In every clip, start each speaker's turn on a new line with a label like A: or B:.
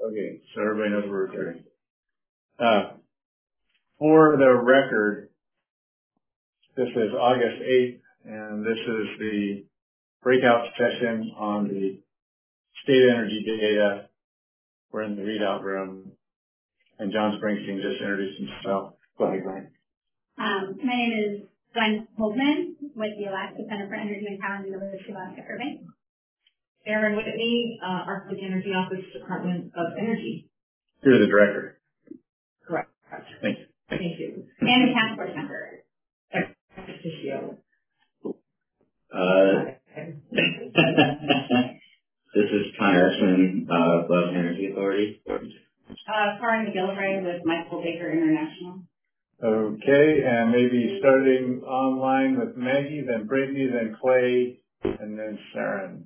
A: Okay, so everybody knows we're recording. For the record, this is August 8th, and this is the breakout session on the state energy data. We're in the readout room, and John Springsteen just introduced himself. Go ahead, Glenn.
B: My name is Glenn Holdman with the Alaska Center for Energy and Power in the University of Alaska Irvine.
C: Erin Whitney, Arctic Energy Office, Department of Energy.
A: You're the director.
C: Correct.
A: Thank you.
C: Thank you.
B: And a task force member.
D: This is Connor Esman, Bluff Energy Authority.
B: Karen McGillivray with Michael Baker International.
A: Okay, and maybe starting online with Maggie, then Brittany, then Clay, and then Sharon.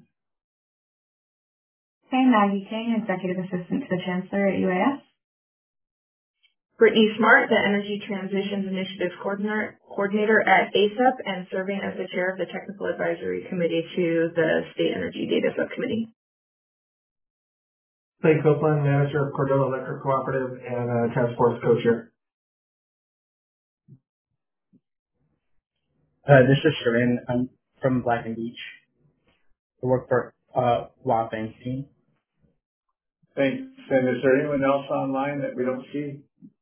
E: Hey, Maggie King, Executive Assistant to the Chancellor at UAS.
C: Brittany Smart, the Energy Transitions Initiative Coordinator at ASEP and serving as the Chair of the Technical Advisory Committee to the State Energy Data Subcommittee.
F: Clay Copeland, Manager of Cordova Electric Cooperative and Task Force Co-Chair.
G: This is Sharon. I'm from Black and Beach. I work for WAP team.
A: Thanks. And is there anyone else online that we don't see?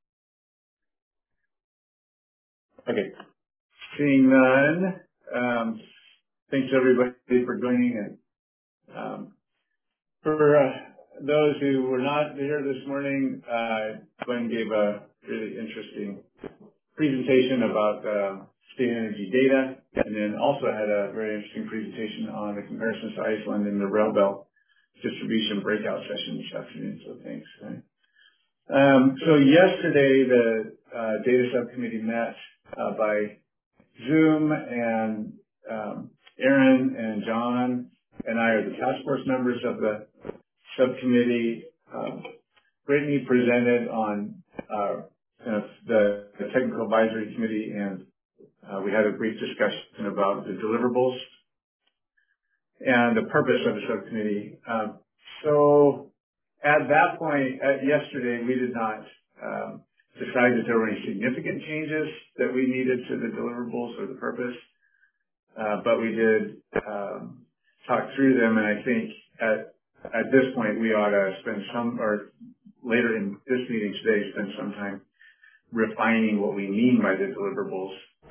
A: Okay. Seeing none, thanks everybody for joining. And for those who were not here this morning, Glenn gave a really interesting presentation about state energy data, and then also had a very interesting presentation on the comparisons to Iceland and the rail belt distribution breakout session this afternoon. So thanks. So yesterday the data subcommittee met by Zoom, and Aaron and John and I are the task force members of the subcommittee. Brittany presented on the technical advisory committee, and we had a brief discussion about the deliverables and the purpose of the subcommittee. So at that point, yesterday, we did not decide that there were any significant changes that we needed to the deliverables or the purpose, but we did talk through them, and I think at this point we ought to spend some, or later in this meeting today, spend some time refining what we mean by the deliverables.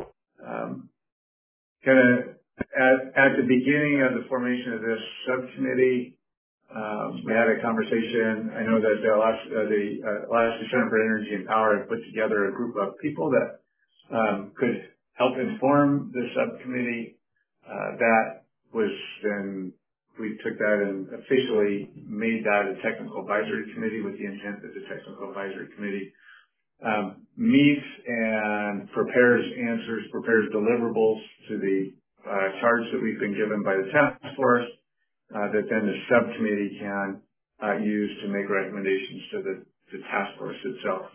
A: Kind of at the beginning of the formation of this subcommittee, we had a conversation. I know that the Alaska Center for Energy and Power had put together a group of people that could help inform the subcommittee. That was then, we took that and officially made that a technical advisory committee with the intent that the technical advisory committee meets and prepares deliverables to the charge that we've been given by the task force, that then the subcommittee can use to make recommendations to the task force itself.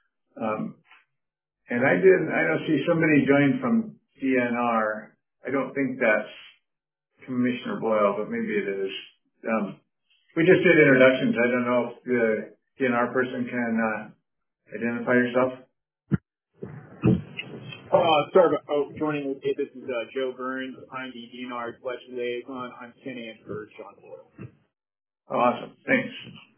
A: And I don't see somebody joined from DNR. I don't think that's Commissioner Boyle, but maybe it is. We just did introductions. I don't know if the DNR person can identify yourself.
H: Sorry about joining with you. This is Joe Burns. I'm the DNR Election Liaison. I'm standing in for John Boyle.
A: Awesome. Thanks.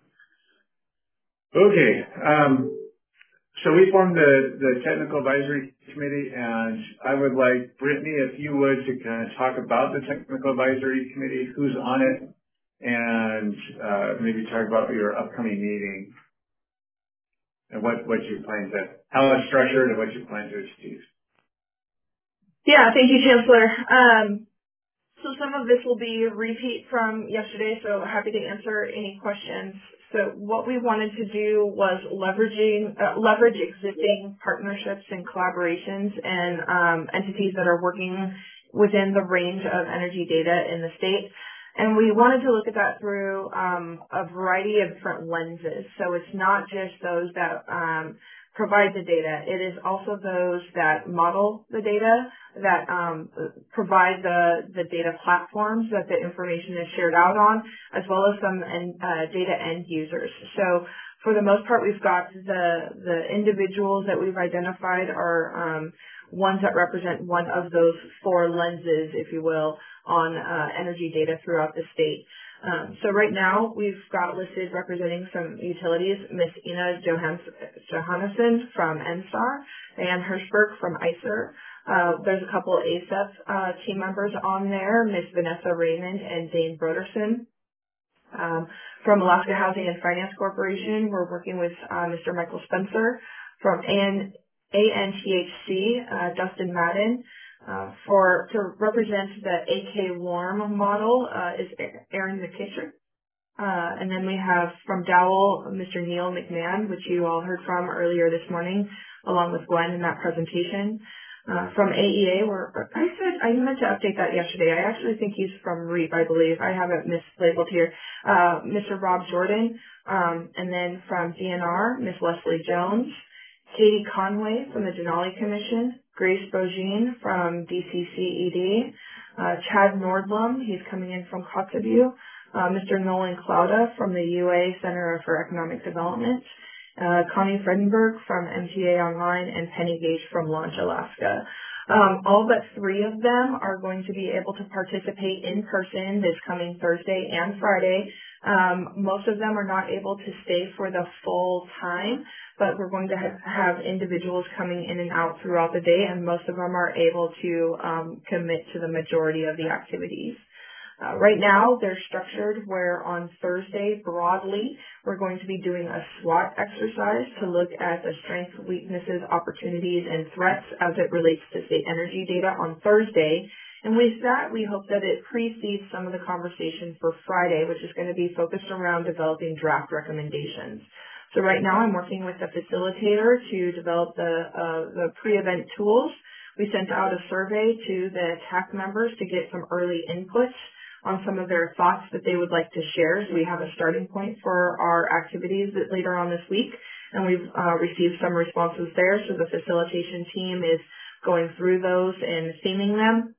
A: Okay. So we formed the Technical Advisory Committee, and I would like Brittany, if you would, to kind of talk about the Technical Advisory Committee, who's on it, and maybe talk about your upcoming meeting and what you plan to, how it's structured and what you plan to achieve.
C: Yeah, thank you, Chancellor. So some of this will be a repeat from yesterday, so happy to answer any questions. So what we wanted to do was leverage existing partnerships and collaborations and entities that are working within the range of energy data in the state. And we wanted to look at that through a variety of different lenses. So it's not just those that provide the data. It is also those that model the data, that provide the data platforms that the information is shared out on, as well as some data end users. So for the most part, we've got the individuals that we've identified are ones that represent one of those four lenses, if you will, on energy data throughout the state. So right now, we've got listed representing some utilities, Ms. Ina Johannesson from NSTAR, Ann Hirschberg from ICER. There's a couple ASEP team members on there, Ms. Vanessa Raymond and Dane Broderson. From Alaska Housing and Finance Corporation, we're working with Mr. Michael Spencer. From ANTHC, Dustin Madden. To represent the AK Warm model is Aaron McKittrick. And then we have from Dowell, Mr. Neil McMahon, which you all heard from earlier this morning, along with Glenn in that presentation. From AEA, I meant to update that yesterday. I actually think he's from REAP, I believe. I have it mislabeled here. Mr. Rob Jordan. And then from DNR, Ms. Leslie Jones. Katie Conway from the Denali Commission. Grace Bogine from DCCED. Chad Nordblom, he's coming in from Kotzebue. Mr. Nolan Clauda from the UA Center for Economic Development. Connie Fredenberg from MTA Online, and Penny Gage from Launch Alaska. All but three of them are going to be able to participate in person this coming Thursday and Friday. Most of them are not able to stay for the full time, but we're going to have individuals coming in and out throughout the day, and most of them are able to commit to the majority of the activities. Right now, they're structured where on Thursday, broadly, we're going to be doing a SWOT exercise to look at the strengths, weaknesses, opportunities, and threats as it relates to state energy data on Thursday. And with that, we hope that it precedes some of the conversation for Friday, which is going to be focused around developing draft recommendations. So right now, I'm working with the facilitator to develop the pre-event tools. We sent out a survey to the TAC members to get some early inputs on some of their thoughts that they would like to share. So we have a starting point for our activities later on this week, and we've received some responses there. So the facilitation team is going through those and theming them.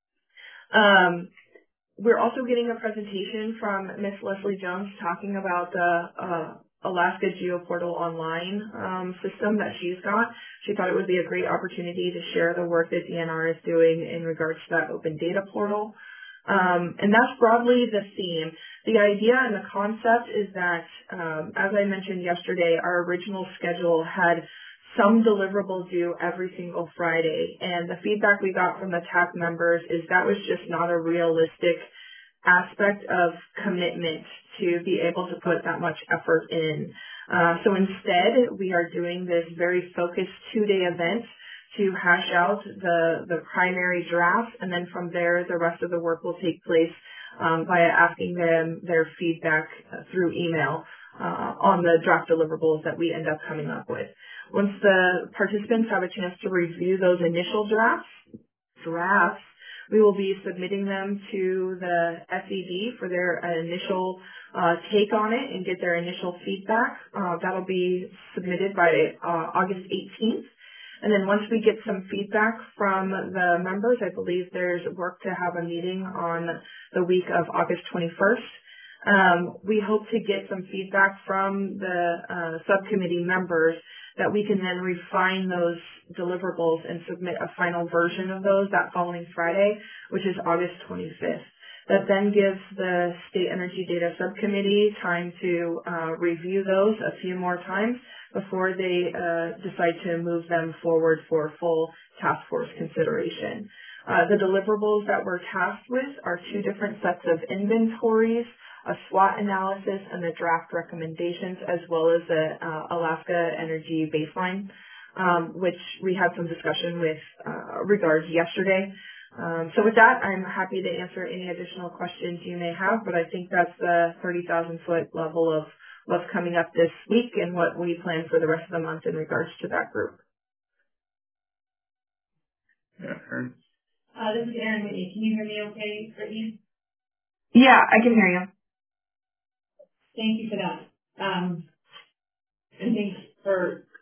C: We're also getting a presentation from Ms. Leslie Jones talking about the Alaska Geoportal Online system that she's got. She thought it would be a great opportunity to share the work that DNR is doing in regards to that open data portal. And that's broadly the theme. The idea and the concept is that, as I mentioned yesterday, our original schedule had some deliverables due every single Friday. And the feedback we got from the TAC members is that was just not a realistic aspect of commitment to be able to put that much effort in. So instead, we are doing this very focused 2-day event to hash out the primary draft, and then from there, the rest of the work will take place via asking them their feedback through email on the draft deliverables that we end up coming up with. Once the participants have a chance to review those initial drafts, we will be submitting them to the SED for their initial take on it and get their initial feedback. That'll be submitted by August 18th. And then once we get some feedback from the members, I believe there's work to have a meeting on the week of August 21st. We hope to get some feedback from the subcommittee members that we can then refine those deliverables and submit a final version of those that following Friday, which is August 25th. That then gives the State Energy Data Subcommittee time to review those a few more times before they decide to move them forward for full task force consideration. The deliverables that we're tasked with are 2 different sets of inventories, a SWOT analysis, and the draft recommendations, as well as the Alaska Energy Baseline, which we had some discussion with regards yesterday. So with that, I'm happy to answer any additional questions you may have, but I think that's the 30,000-foot level of what's coming up this week and what we plan for the rest of the month in regards to that group.
A: Yeah, Erin.
B: This is Erin Whitney. Can you hear me okay, Brittany?
C: Yeah, I can hear you.
B: Thank you for that. And thanks for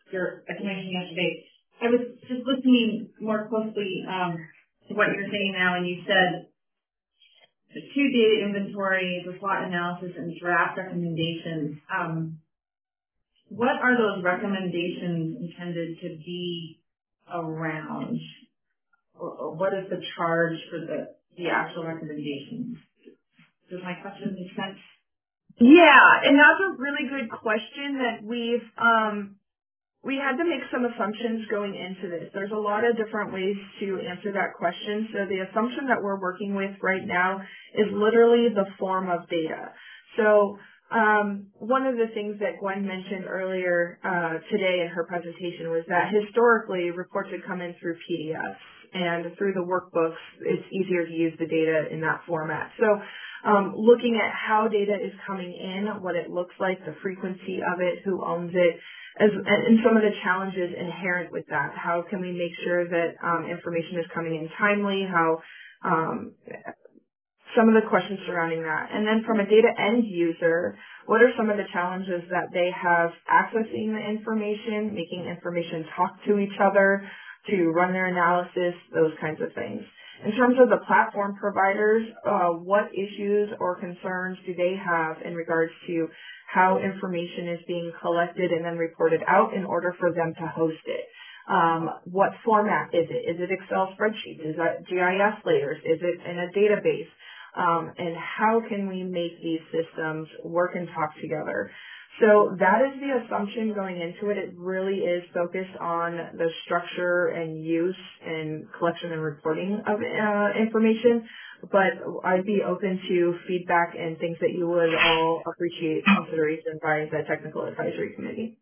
I: your explanation yesterday. I was just listening more closely to what you're saying now, and you said the 2 data inventory, the SWOT analysis, and draft recommendations. What are those recommendations intended to be around? Or what is the charge for the actual recommendations? Does my question make sense?
C: Yeah, and that's a really good question that we had to make some assumptions going into this. There's a lot of different ways to answer that question. So the assumption that we're working with right now is literally the form of data. So one of the things that Gwen mentioned earlier today in her presentation was that historically reports had come in through PDFs, and through the workbooks it's easier to use the data in that format. So looking at how data is coming in, what it looks like, the frequency of it, who owns it, and some of the challenges inherent with that. How can we make sure that information is coming in timely? How some of the questions surrounding that. And then from a data end user, what are some of the challenges that they have accessing the information, making information talk to each other, to run their analysis, those kinds of things. In terms of the platform providers, what issues or concerns do they have in regards to how information is being collected and then reported out in order for them to host it? What format is it? Is it Excel spreadsheets? Is that GIS layers? Is it in a database? And how can we make these systems work and talk together? So that is the assumption going into it. It really is focused on the structure and use and collection and reporting of information. But I'd be open to feedback and things that you would all appreciate consideration by the Technical Advisory Committee.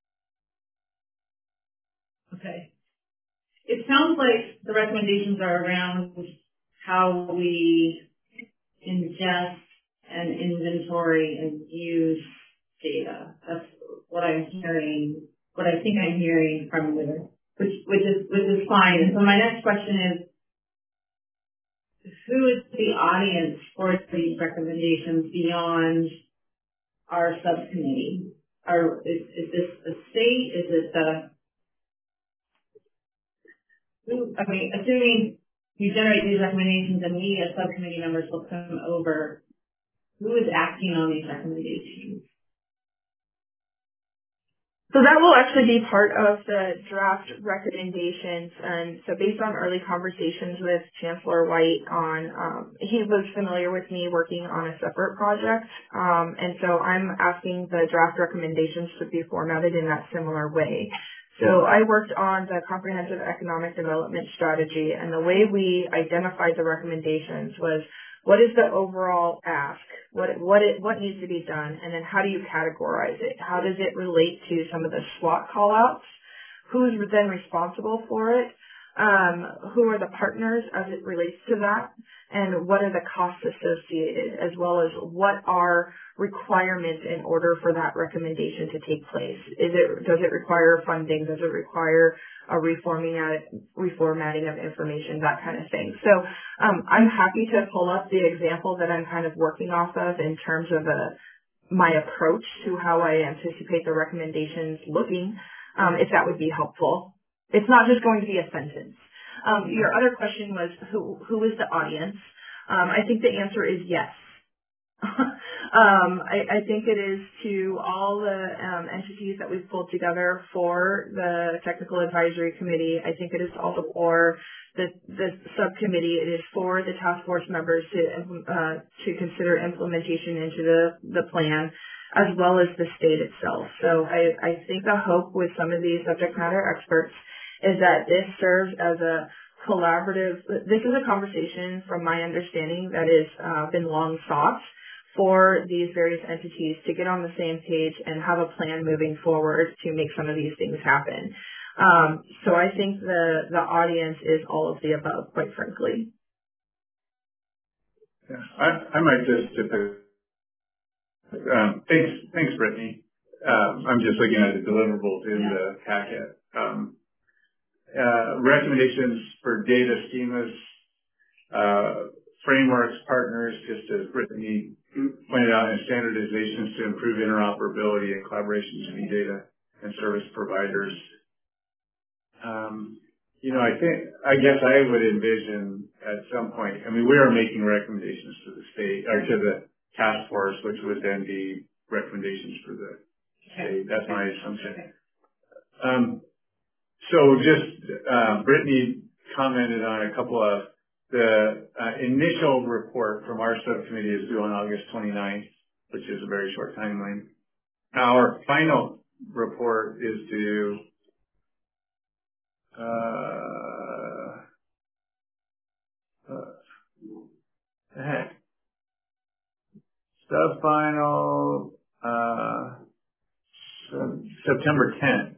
I: Okay. It sounds like the recommendations are around how we ingest and inventory and use data. That's what I'm hearing, what I think I'm hearing from you, which is fine. And so my next question is, who is the audience for these recommendations beyond our subcommittee? Is this the state? Is it assuming you generate these recommendations and we as subcommittee members look them over, who is acting on these recommendations?
C: So that will actually be part of the draft recommendations. And so based on early conversations with Chancellor White he was familiar with me working on a separate project. And so I'm asking the draft recommendations to be formatted in that similar way. So I worked on the Comprehensive Economic Development Strategy, and the way we identified the recommendations was, what is the overall ask? What needs to be done? And then how do you categorize it? How does it relate to some of the SWOT call-outs? Who's then responsible for it? Who are the partners as it relates to that? And what are the costs associated, as well as what are requirements in order for that recommendation to take place? Does it require funding? Does it require a reformatting of information, that kind of thing? So I'm happy to pull up the example that I'm kind of working off of in terms of my approach to how I anticipate the recommendations looking, if that would be helpful. It's not just going to be a sentence. Your other question was, who is the audience? I think the answer is yes. I think it is to all the entities that we've pulled together for the Technical Advisory Committee. I think it is also for the subcommittee. It is for the task force members to consider implementation into the plan, as well as the state itself. So I think the hope with some of these subject matter experts is that this serves as a collaborative, this is a conversation from my understanding that has been long sought for these various entities to get on the same page and have a plan moving forward to make some of these things happen. So I think the audience is all of the above, quite frankly.
A: Yeah, I might just thanks, Brittany. I'm just looking at the deliverables in the packet. Recommendations for data schemas, frameworks, partners, just as Brittany pointed out, and standardizations to improve interoperability and collaboration between data and service providers. I guess I would envision at some point, we are making recommendations to the state, or to the task force, which would then be recommendations for the state. That's my assumption. Brittany commented on a couple of the initial report from our subcommittee is due on August 29th, which is a very short timeline. Our final report is due sub-final September 10th.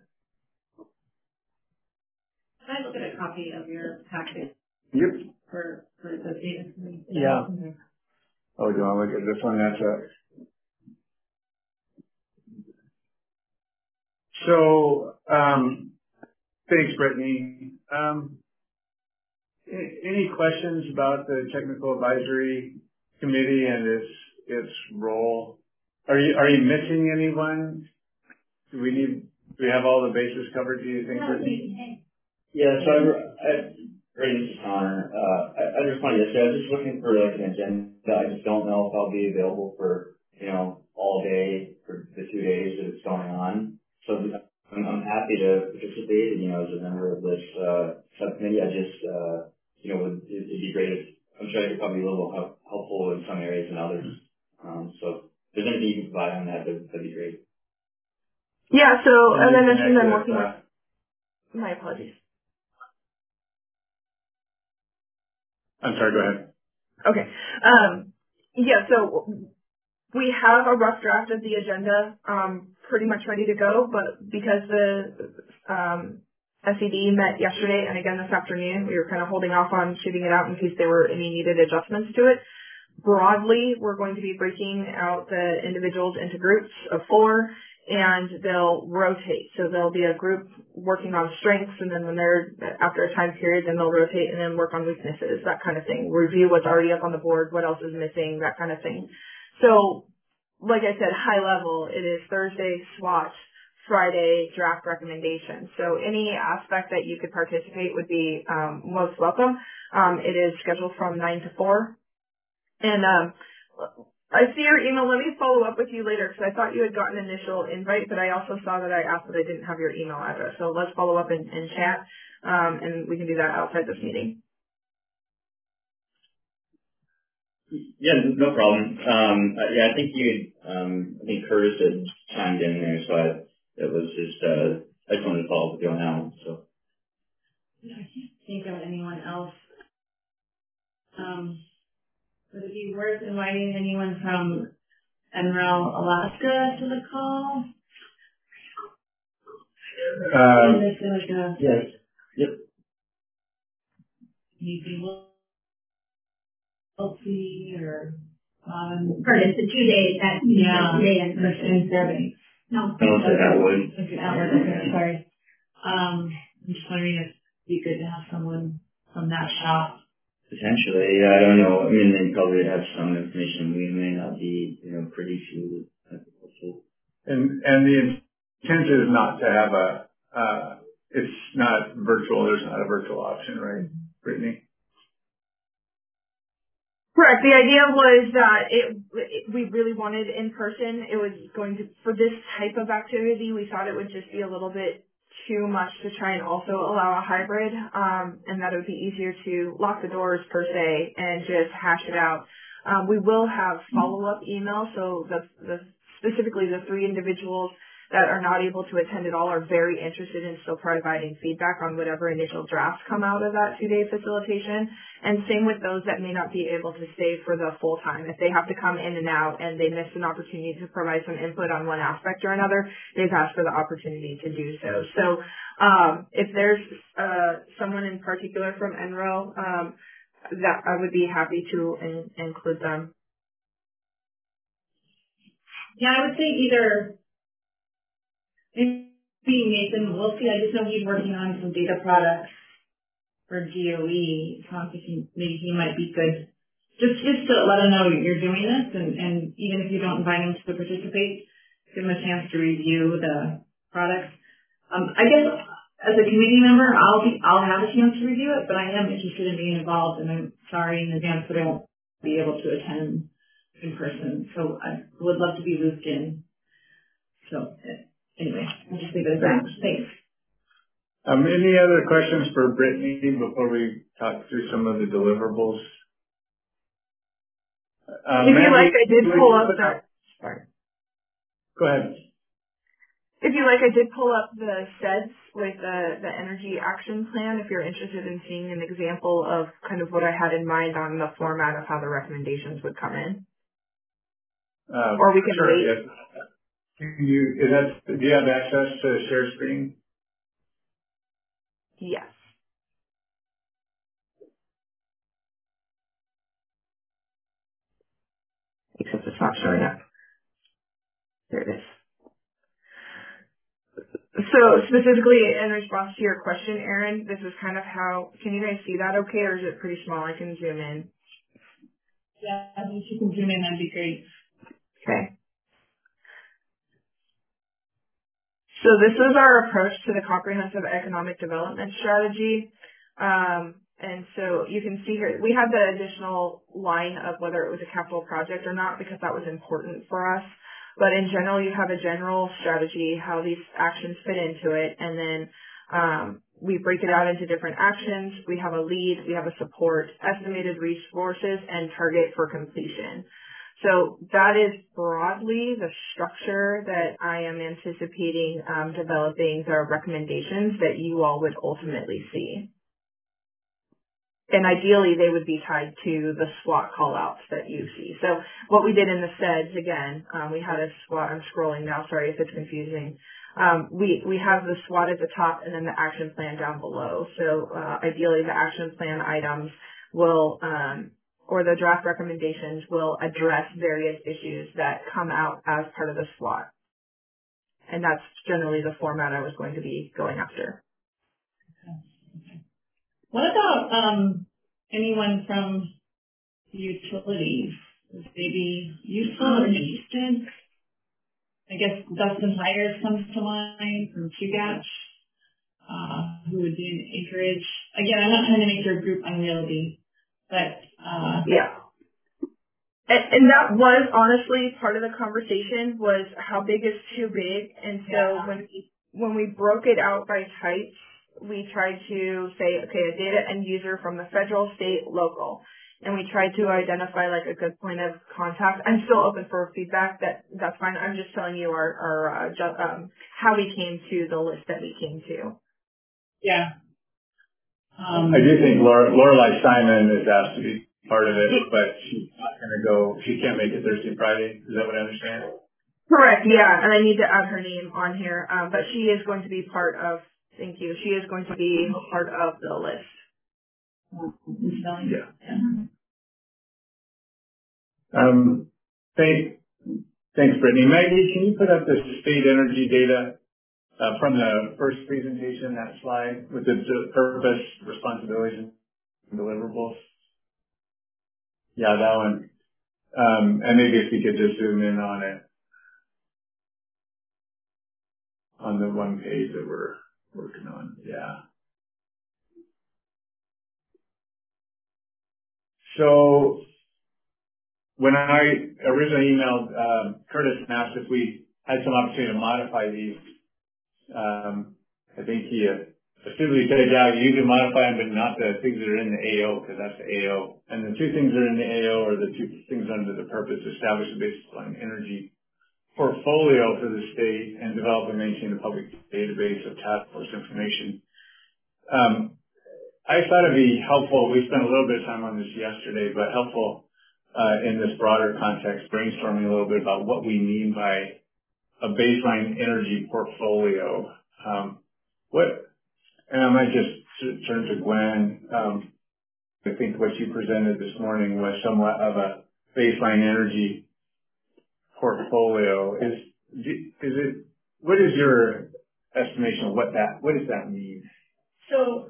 I: Can I look at a copy of your packet?
A: Yep.
I: For the data?
A: Yeah. Oh, do you want to look at this one? That's thanks, Brittany. Any questions about the Technical Advisory Committee and its role? Are you missing anyone? Do we have all the bases covered, do you think, Brittany?
D: Yeah, so this is Connor. I just wanted to say, I was just looking for like an agenda. I just don't know if I'll be available for, all day for the 2 days that it's going on. So I'm happy to participate, as a member of this subcommittee. I just, it'd be great if, I'm sure I could probably be a little helpful in some areas and others. So if there's anything you can provide on that, that'd be great.
C: Yeah, so as I mentioned, I'm working with, my apologies.
A: I'm sorry, go ahead.
C: Okay. So we have a rough draft of the agenda pretty much ready to go, but because the SED met yesterday and again this afternoon, we were kind of holding off on shooting it out in case there were any needed adjustments to it. Broadly, we're going to be breaking out the individuals into groups of 4, and they'll rotate. So there'll be a group working on strengths, and then when they're after a time period, then they'll rotate and then work on weaknesses, that kind of thing. Review what's already up on the board, what else is missing, that kind of thing. So, like I said, high level, it is Thursday SWOT, Friday draft recommendations. So any aspect that you could participate would be most welcome. It is scheduled from 9 to 4. And I see your email. Let me follow up with you later because I thought you had gotten an initial invite, but I also saw that I asked that I didn't have your email address. So let's follow up and chat, and we can do that outside this meeting.
D: Yeah, no problem. I think I think Curtis had chimed in there, so it was just, I just wanted to follow up with you on that one, so.
I: I can't think of anyone else. Would it be worth inviting anyone from NREL, Alaska to the call?
D: Yes. Yep.
I: Maybe Chelsea or
B: Curtis, the 2 days that day in person. No.
D: Atwood.
I: Okay, sorry. I'm just wondering if it'd be good to have someone from that shop.
D: Potentially, yeah, I don't know. I mean, they probably have some information we may not be, pretty sure.
A: And the intent is not to have it's not virtual. There's not a virtual option, right, Brittany?
C: Correct. The idea was that we really wanted in person. It was going to, for this type of activity, we thought it would just be a little bit too much to try and also allow a hybrid, and that it would be easier to lock the doors per se and just hash it out. We will have follow-up emails, so specifically the 3 individuals that are not able to attend at all are very interested in still providing feedback on whatever initial drafts come out of that 2-day facilitation. And same with those that may not be able to stay for the full time. If they have to come in and out and they miss an opportunity to provide some input on one aspect or another, they've asked for the opportunity to do so. So if there's someone in particular from NREL, that I would be happy to include them.
I: Yeah, I would say either maybe Nathan Wilsey. I just know he's working on some data products for GOE. So I'm thinking maybe he might be good. Just to let him know you're doing this, and even if you don't invite him to participate, give him a chance to review the products. I guess as a committee member, I'll have a chance to review it, but I am interested in being involved, and I'm sorry in advance that I won't be able to attend in person. So I would love to be looped in. So anyway, I'll just leave it at that. Thanks.
A: Any other questions for Brittany before we talk through some of the deliverables?
C: If you like, I did pull up that. Sorry.
A: Go ahead.
C: If you like, I did pull up the SEDS with the energy action plan if you're interested in seeing an example of kind of what I had in mind on the format of how the recommendations would come in. Or we can wait.
A: Yes. Do you have access to share screen?
C: Yes. Except it's not showing up. There it is. So specifically in response to your question, Aaron, this is kind of how, can you guys see that okay, or is it pretty small? I can zoom in.
I: Yeah, if you can zoom in, that'd be great.
C: Okay. So this is our approach to the comprehensive economic development strategy. And so you can see here, we had the additional line of whether it was a capital project or not because that was important for us. But in general, you have a general strategy, how these actions fit into it, and then we break it out into different actions. We have a lead, we have a support, estimated resources, and target for completion. So that is broadly the structure that I am anticipating developing the recommendations that you all would ultimately see. And ideally, they would be tied to the SWOT call-outs that you see. So what we did in the SEDS, again, we had a SWOT. I'm scrolling now. Sorry if it's confusing. We have the SWOT at the top and then the action plan down below. So ideally, the action plan items will, or the draft recommendations will address various issues that come out as part of the SWOT. And that's generally the format I was going to be going after.
I: What about anyone from utilities? Would they be useful or interested? I guess Dustin Hires comes to mind from QGATCH, who would be in Acreage. Again, I'm not trying to make your group unwieldy, but
C: yeah. And that was honestly part of the conversation was how big is too big. And so when we broke it out by types, we tried to say, okay, a data end user from the federal, state, local. And we tried to identify like a good point of contact. I'm still open for feedback. That's fine. I'm just telling you how we came to the list that we came to.
I: Yeah.
A: I do think Lorelei Simon is asked to be part of it, but she's not going to go. She can't make it Thursday, Friday. Is that what I understand?
C: Correct. Yeah, and I need to add her name on here. But she is going to be part of. Thank you. She is going to be part of the list.
A: Yeah. Thanks, Brittany. Maggie, can you put up the state energy data from the first presentation, that slide with the purpose, responsibilities, and deliverables? Yeah, that one. And maybe if you could just zoom in on it, on the one page that we're working on. Yeah. So when I originally emailed Curtis and asked if we had some opportunity to modify these, I think he astutely said, yeah, you can modify them, but not the things that are in the AO, because that's the AO. And the two things that are in the AO are the two things under the purpose: establish a baseline energy portfolio for the state and develop and maintain a public database of task force information. I thought it'd be helpful. We spent a little bit of time on this yesterday, but helpful in this broader context, brainstorming a little bit about what we mean by a baseline energy portfolio. And I might just turn to Gwen. I think what you presented this morning was somewhat of a baseline energy portfolio. What is your estimation of what does that mean?
B: So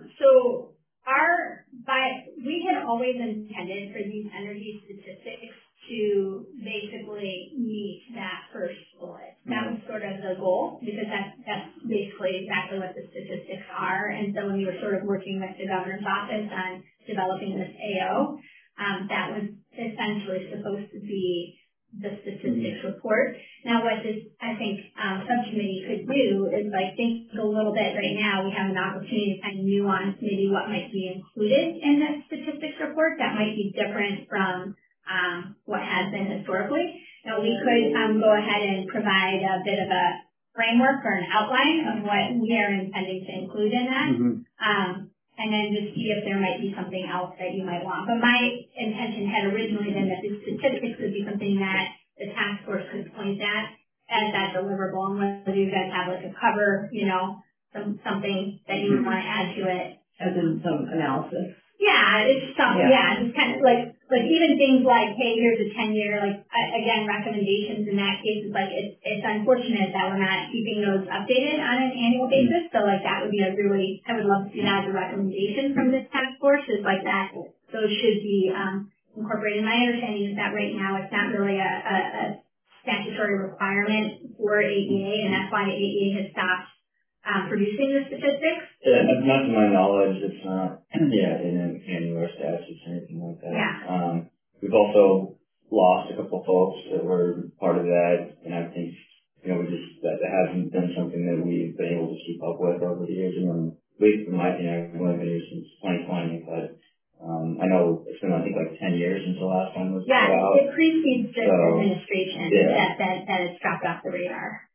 B: we had always intended for these energy statistics to basically meet that first bullet. That was sort of the goal, because that's basically exactly what the statistics are. And so when we were sort of working with the governor's office on developing this AO, that was essentially supposed to be the statistics report. Now what this, I think, subcommittee could do is like think a little bit right now. We have an opportunity to kind of nuance maybe what might be included in the statistics report that might be different from what has been historically. Now we could go ahead and provide a bit of a framework or an outline of what we are intending to include in that. And then just see if there might be something else that you might want. But my intention had originally been that the statistics would be something that the task force could point at as that deliverable, and whether you guys have like a cover, you know, something that you want to add to it.
I: As in some analysis.
B: Yeah, it's something, just kind of like even things like, hey, here's a 10-year, like, again, recommendations in that case is like, it's unfortunate that we're not keeping those updated on an annual basis. So like that would be I would love to see that as a recommendation from this task force is like that. Those should be incorporated. My understanding is that right now it's not really a statutory requirement for AEA, and that's why AEA has stopped producing the statistics.
D: Yeah, not to my knowledge, it's not, in any of our statutes or anything like that.
B: Yeah.
D: We've also lost a couple folks that were part of that, and I think, that hasn't been something that we've been able to keep up with over the years. And at least in my opinion, I've only been here since 2020, but I know it's been, I think, like 10 years since the last one was put out.
B: It precedes this administration that it's dropped off the radar.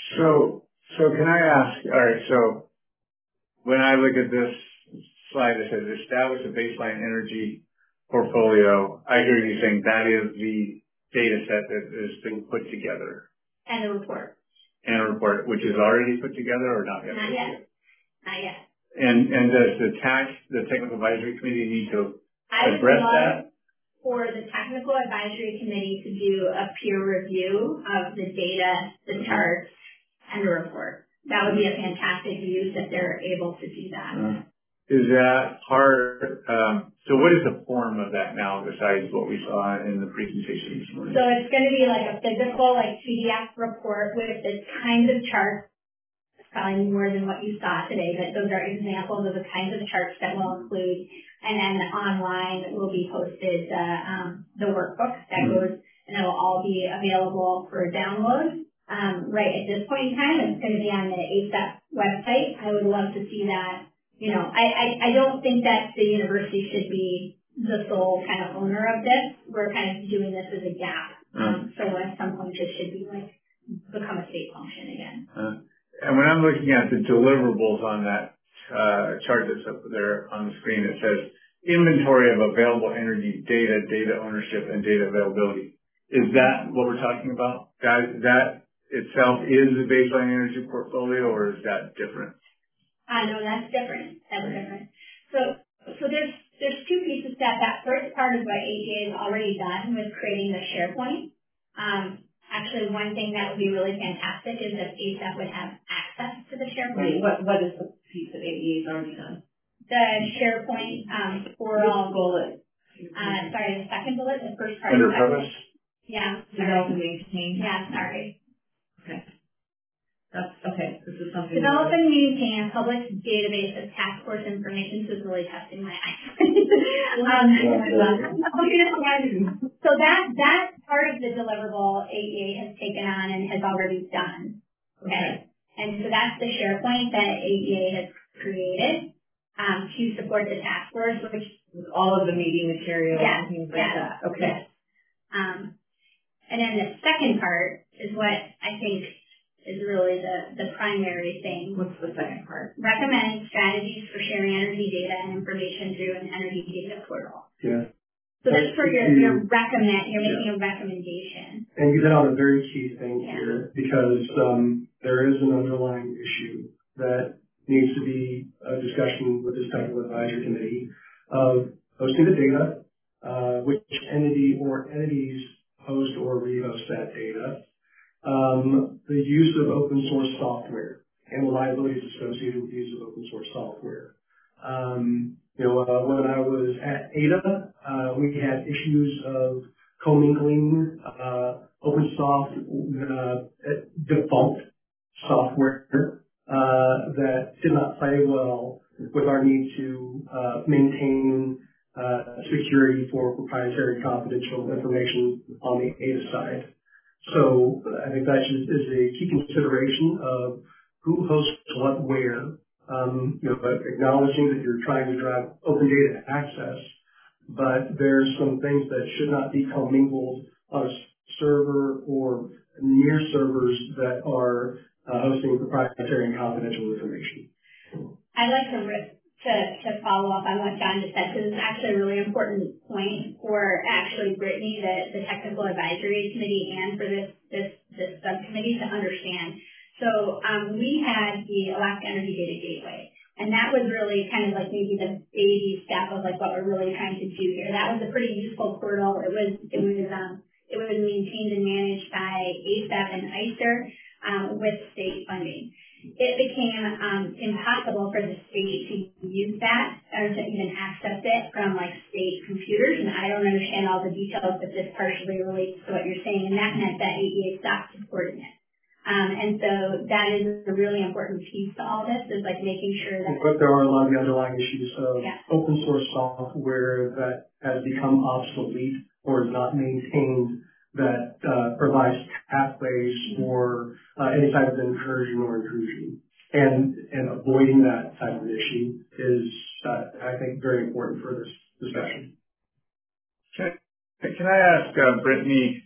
A: So can I ask, all right, so when I look at this slide that says establish a baseline energy portfolio, I hear you saying that is the data set that is being put together.
B: And a report.
A: And a report, which is already put together or not yet?
B: Not yet. Not yet.
A: And does the technical advisory committee need to address that?
B: For the technical advisory committee to do a peer review of the data, the charts, and the report. That would be a fantastic use if they're able to do that.
A: Is that hard? So what is the form of that now besides what we saw in the presentation this morning?
B: So it's going to be like a physical, like PDF report with the kinds of charts, probably more than what you saw today, but those are examples of the kinds of charts that we'll include. And then online will be posted the workbook that goes, and it will all be available for download. Right at this point in time, it's going to be on the ASAP website. I would love to see that. I don't think that the university should be the sole kind of owner of this. We're kind of doing this as a gap. So at some point it should be become a state function again.
A: And when I'm looking at the deliverables on that chart that's up there on the screen, it says inventory of available energy data, data ownership, and data availability. Is that what we're talking about? That itself is the baseline energy portfolio, or is that different?
B: No, that's different. That's different. So there's two pieces to that. That first part is what AEA has already done with creating the SharePoint. Actually, one thing that would be really fantastic is if ASAP would have access to the SharePoint.
I: What is the piece that AEA has already done?
B: The SharePoint for all bullet. The second bullet, the first part.
A: Under purpose?
B: Yeah.
I: Develop and maintain.
B: Yeah, sorry.
I: Okay. That's okay. This is something.
B: Develop and maintain a public database of task force information. This is really testing my eyes. So that part of the deliverable AEA has taken on and has already done. Okay. And so that's the SharePoint that AEA has created to support the task force, which
I: all of the meeting materials and things like that. Okay.
B: Yes. And then the second part is what I think is really the primary thing.
I: What's the second part?
B: Recommend strategies for sharing energy data and information through an energy data portal.
F: Yeah.
B: So that's for your recommend. You're making a recommendation.
F: And you hit on a very key thing here, because there is an underlying issue that needs to be a discussion with this technical advisory committee of hosting the data, which entity or entities host or rehost that data, the use of open source software and the liabilities associated with the use of open source software. When I was at ADA, we had issues of commingling open soft default software play well with our need to maintain security for proprietary confidential information on the ADA side. So I think that is a key consideration of who hosts what where. But acknowledging that you're trying to drive open data access, but there's some things that should not be commingled on a server or near servers that are hosting proprietary and confidential information.
B: I'd like to follow up on what John just said, because it's actually a really important point for actually Brittany, the technical advisory committee, and for this subcommittee to understand. So we had the Alaska Energy Data Gateway, and that was really kind of like maybe the baby step of like what we're really trying to do here. That was a pretty useful portal. It was maintained and managed by ASAP and ICER with state funding. It became impossible for the state to use that or to even access it from like state computers, and I don't understand all the details, but this partially relates to what you're saying, and that meant that AEA stopped supporting it. And so that is a really important piece to all this, is like making sure that.
F: But there are a lot of the underlying issues of open source software that has become obsolete or is not maintained, that provides pathways for any type of incursion or intrusion. And avoiding that type of issue is, I think, very important for this discussion.
A: Can I ask Brittany,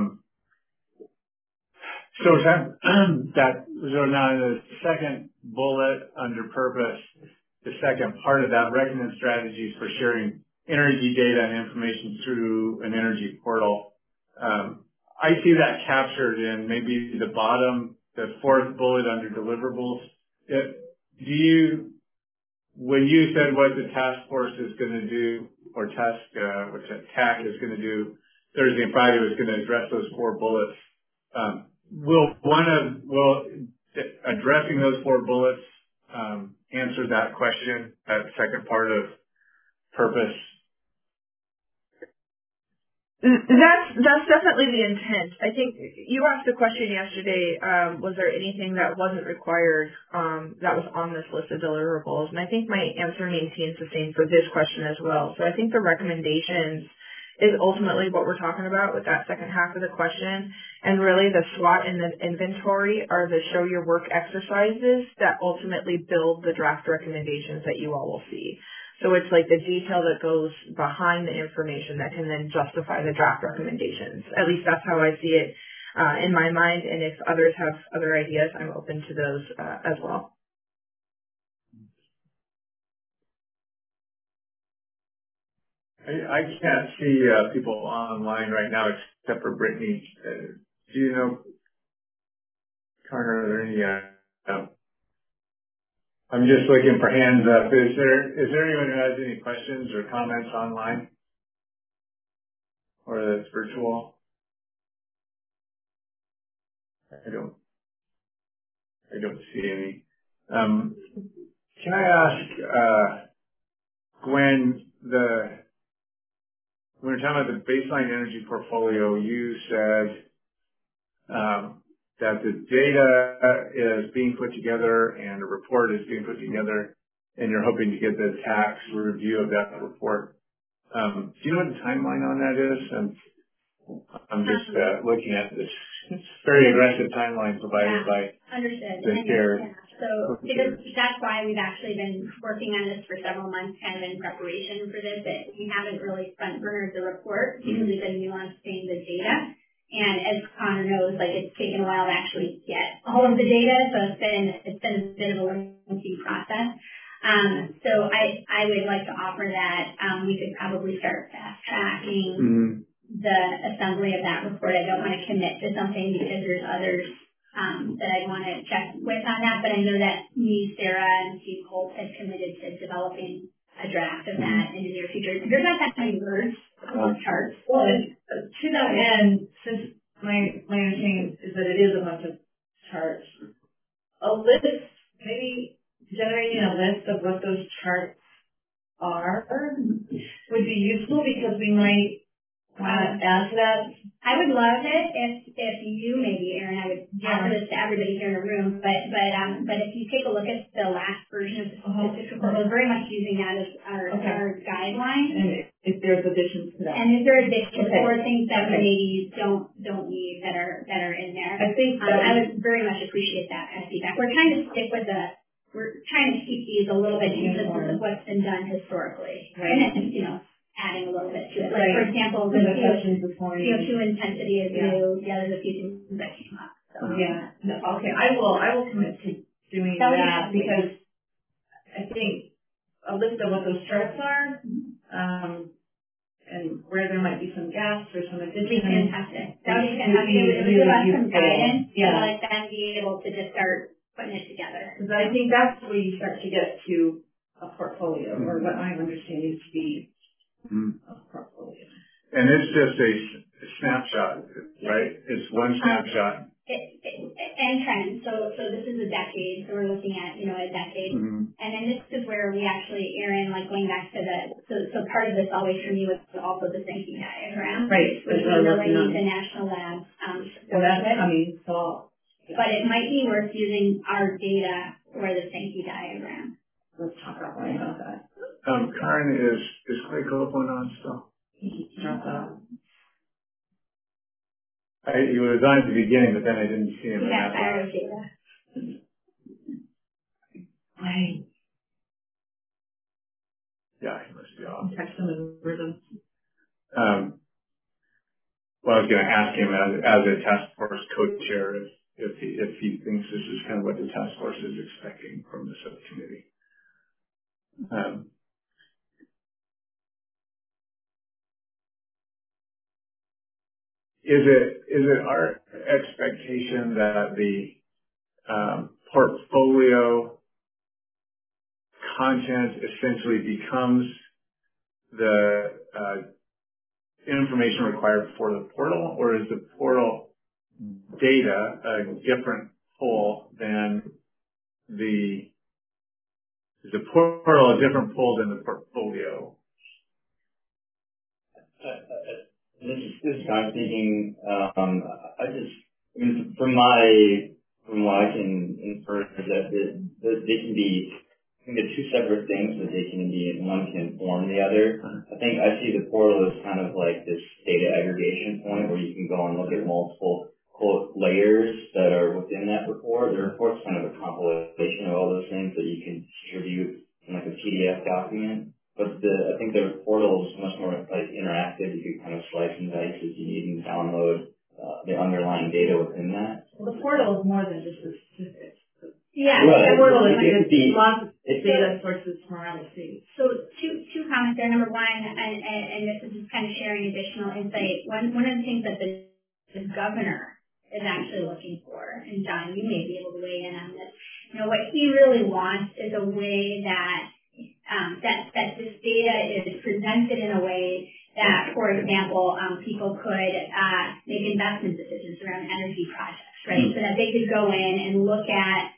A: so now in the second bullet under purpose, the second part of that, recommend strategies for sharing energy data and information through an energy portal. I see that captured in maybe the bottom, the fourth bullet under deliverables. When you said what the task force is going to do, or TAC is going to do Thursday and Friday was going to address those 4 bullets. Will addressing those 4 bullets answer that question, that second part of purpose?
C: That's definitely the intent. I think you asked a question yesterday, was there anything that wasn't required that was on this list of deliverables? And I think my answer maintains the same for this question as well. So I think the recommendations is ultimately what we're talking about with that second half of the question. And really the SWOT and the inventory are the show your work exercises that ultimately build the draft recommendations that you all will see. So it's like the detail that goes behind the information that can then justify the draft recommendations. At least that's how I see it in my mind. And if others have other ideas, I'm open to those as well.
A: I can't see people online right now except for Brittany. Do you know, Connor, are there any I'm just looking for hands up. Is there anyone who has any questions or comments online? Or that's virtual? I don't see any. Can I ask, Gwen, when we're talking about the baseline energy portfolio, you said that the data is being put together and a report is being put together, and you're hoping to get the tax review of that report. Do you know what the timeline on that is? And I'm just looking at this very aggressive timeline provided by the chair.
B: So that's why we've actually been working on this for several months, kind of in preparation for this. We haven't really front-burnered the report because we've been nuancing the data. And as Connor knows, like it's taken a while to actually get all of the data, so it's been a bit of a lengthy process. So I would like to offer that we could probably start fast-tracking the assembly of that report. I don't want to commit to something because there's others that I want to check with on that, but I know that me, Sarah, and Steve Holt have committed to developing a draft of that in the near future. There's not that many words on charts.
I: Well, to that end, since my understanding is that it is a bunch of charts, a list, maybe generating a list of what those charts are would be useful because we might want to add to that.
B: I would love it if you maybe, Erin, I would offer this to everybody here in the room, but if you take a look at the last version of the statistics report, we're very much using that as our guideline.
I: And if there's additions to that.
B: And if there are additions or things that we maybe don't need that are in there.
I: I think
B: I would very much appreciate that kind of feedback. We're trying to stick with we're trying to keep these a little bit consistent with what's been done historically.
I: Right.
B: And then, adding a little bit to it. Like, for example, the CO2 intensity is new. Yeah, there's a few things that came up. So.
I: Yeah. No, okay. I will commit to doing that because I think a list of what those charts are, and where there might be some gaps or some additions.
B: Fantastic. That would be fantastic. It would give us some guidance to let them be able to just start putting it together.
I: Because I think that's where you start to get to a portfolio, or what I'm understanding to be a portfolio.
A: And it's just a snapshot, right? It's one snapshot.
B: And trends. So this is a decade. So we're looking at, a decade. Mm-hmm. And then this is where we actually, Erin, like going back to so part of this always for me was also the thinking diagram.
I: Right.
B: Which we really need the national labs.
I: So that's coming. So.
B: But it might be worth using our data for the Sankey diagram.
I: Let's talk about that.
A: Karen, is Clay Copeland on still?
I: He dropped out.
A: He was on at the beginning, but then I didn't see him.
B: Yeah, I would see that.
I: Right.
A: Yeah, he must be off.
I: Text him in rhythm.
A: Well, I was going to ask him as a task force co-chair if he thinks this is kind of what the task force is expecting from the subcommittee. Is it our expectation that the portfolio content essentially becomes the information required for the portal, or is the portal data a different pull than is the portal a different pull than the portfolio?
D: This is kind of thinking, from what I can infer is that they can be, two separate things, but they can be, one can inform the other. I think I see the portal as kind of like this data aggregation point where you can go and look at multiple quote layers that are within that report. The report's kind of a compilation of all those things that you can distribute in like a PDF document. But I think the portal is much more like interactive. You can kind of slice and dice as you need and download the underlying data within that.
I: Well, the portal is more than just the statistics.
B: Yeah,
I: the portal is lots of data sources from around the state.
B: So two comments there. Number one, and this is just kind of sharing additional insight. One of the things that the governor is actually looking for, and John, you may be able to weigh in on this. What he really wants is a way that that this data is presented in a way that, for example, people could make investment decisions around energy projects, right? So that they could go in and look at,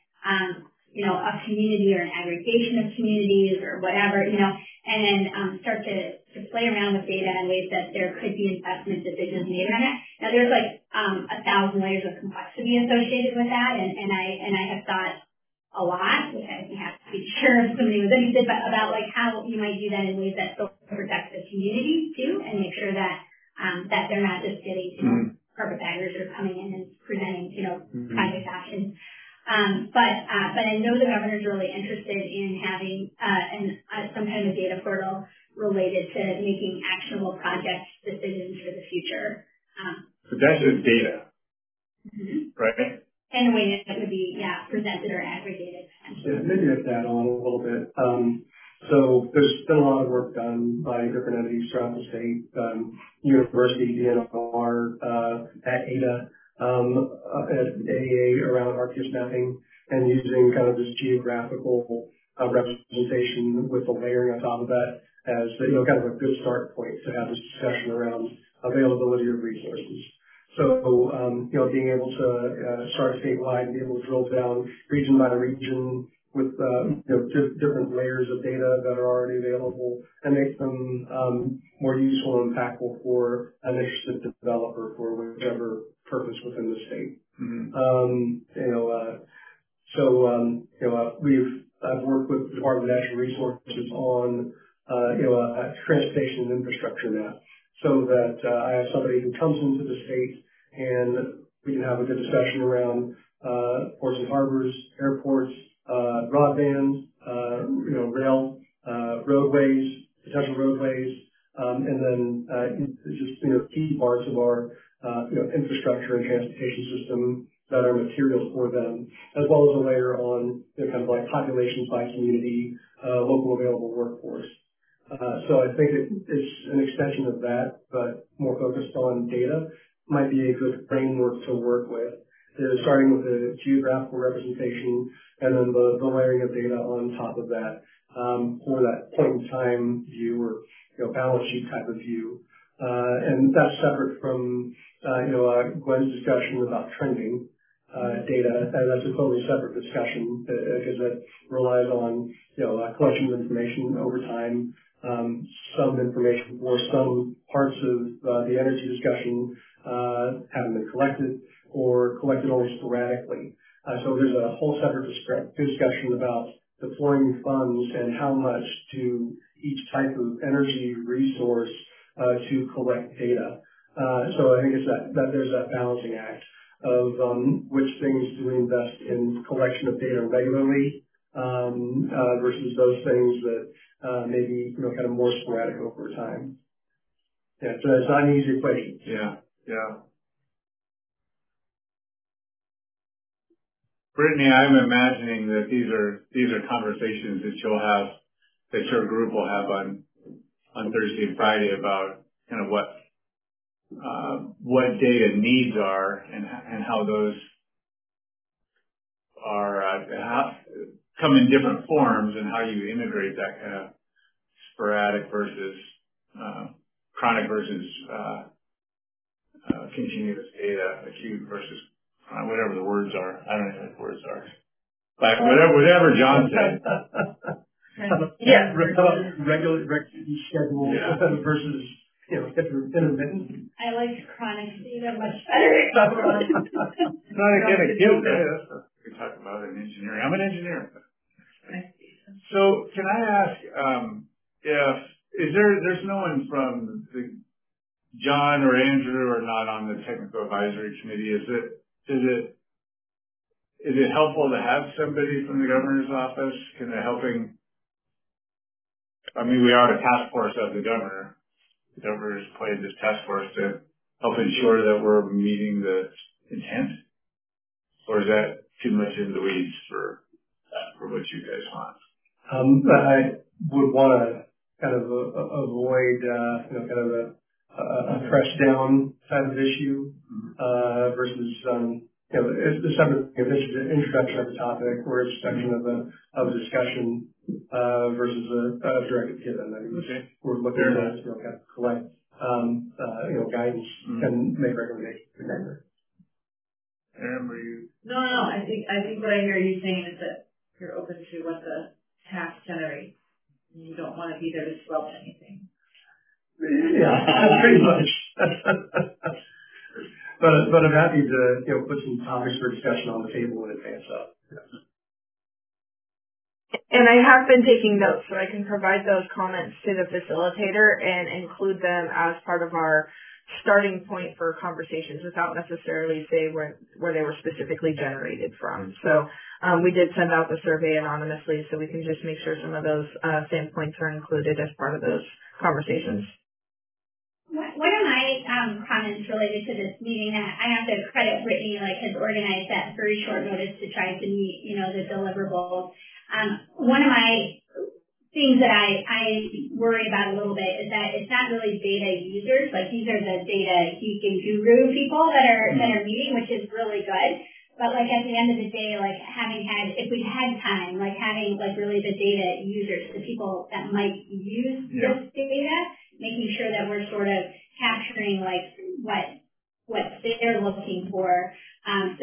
B: a community or an aggregation of communities or whatever, and then start to play around with data in ways that there could be investment decisions made on it. Now, there's like 1,000 layers of complexity associated with that, and I have thought a lot, which I'd be happy to share if somebody was interested, but about like how you might do that in ways that still protect the community too, and make sure that that they're not just getting carpetbaggers or coming in and presenting project options. But I know the governor's really interested in having some kind of data portal related to making actionable project decisions for the future.
A: So that's just data, right?
B: In a way that would be, presented or aggregated.
F: Yeah, maybe I'd add on a little bit. So there's been a lot of work done by different entities throughout the state, university, DNR, at ADA, at AEA around ArcGIS mapping and using kind of this geographical representation with the layering on top of that as, kind of a good start point to have this discussion around availability of resources. So, being able to start statewide and be able to drill down region by region, with different layers of data that are already available and make them more useful and impactful for an interested developer for whichever purpose within the state. I've worked with the Department of Natural Resources on a transportation and infrastructure map, so that I have somebody who comes into the state and we can have a good discussion around ports and harbors, airports, broadband, rail, roadways, potential roadways, and then just key parts of our infrastructure and transportation system that are materials for them, as well as a layer on kind of like populations by community, local available workforce. So I think it's an extension of that, but more focused on data might be a good framework to work with. Starting with the geographical representation and then the layering of data on top of that for that point in time view or balance sheet type of view. And that's separate from Gwen's discussion about trending data. And that's a totally separate discussion because it relies on collection of information over time. Some information for some parts of the energy discussion haven't been collected or collected only sporadically. So there's a whole separate discussion about deploying funds and how much to each type of energy resource to collect data. So I think it's that there's that balancing act of which things do we invest in collection of data regularly versus those things that maybe kind of more sporadic over time. Yeah, so it's not an easy equation.
A: Yeah. Brittany, I'm imagining that these are conversations that your group will have on Thursday and Friday about kind of what data needs are and how those are come in different forms and how you integrate that kind of sporadic versus chronic versus continuous data, acute versus whatever the words are. I don't know what the words are. Like whatever John said.
F: Yeah, regular schedule versus intermittent.
B: I like chronic data much better.
A: Chronic and acute data. We talk about in engineering. I'm an engineer. So can I ask if there's no one from John or Andrew or not on the technical advisory committee? Is it helpful to have somebody from the governor's office kind of helping? I mean, we are a task force of the governor. The governor's played this task force to help ensure that we're meeting the intent, or is that too much in the weeds for what you guys want?
F: I would want to kind of avoid kind of a press down type of issue versus it's a separate introduction of the topic or introduction of a discussion versus a directed given. I mean, we're looking to kind of collect guidance and make recommendations to the governor.
A: Aaron, were you?
I: No. I think what I hear you saying is that you're open to what the task generates. And you don't want to be there to squelch anything.
F: Yeah, pretty much. But I'm happy to put some topics for discussion on the table in advance of.
C: And I have been taking notes so I can provide those comments to the facilitator and include them as part of our starting point for conversations without necessarily say where they were specifically generated from. So we did send out the survey anonymously, so we can just make sure some of those same points are included as part of those conversations.
B: One of my comments related to this meeting, I have to credit Brittany, has organized that very short notice to try to meet, the deliverables. One of my things that I worry about a little bit is that it's not really data users. These are the data geek and guru people that are meeting, which is really good. But at the end of the day, if we had time, having really the data users, the people that might use this data, making sure that we're sort of capturing what they're looking for, so that then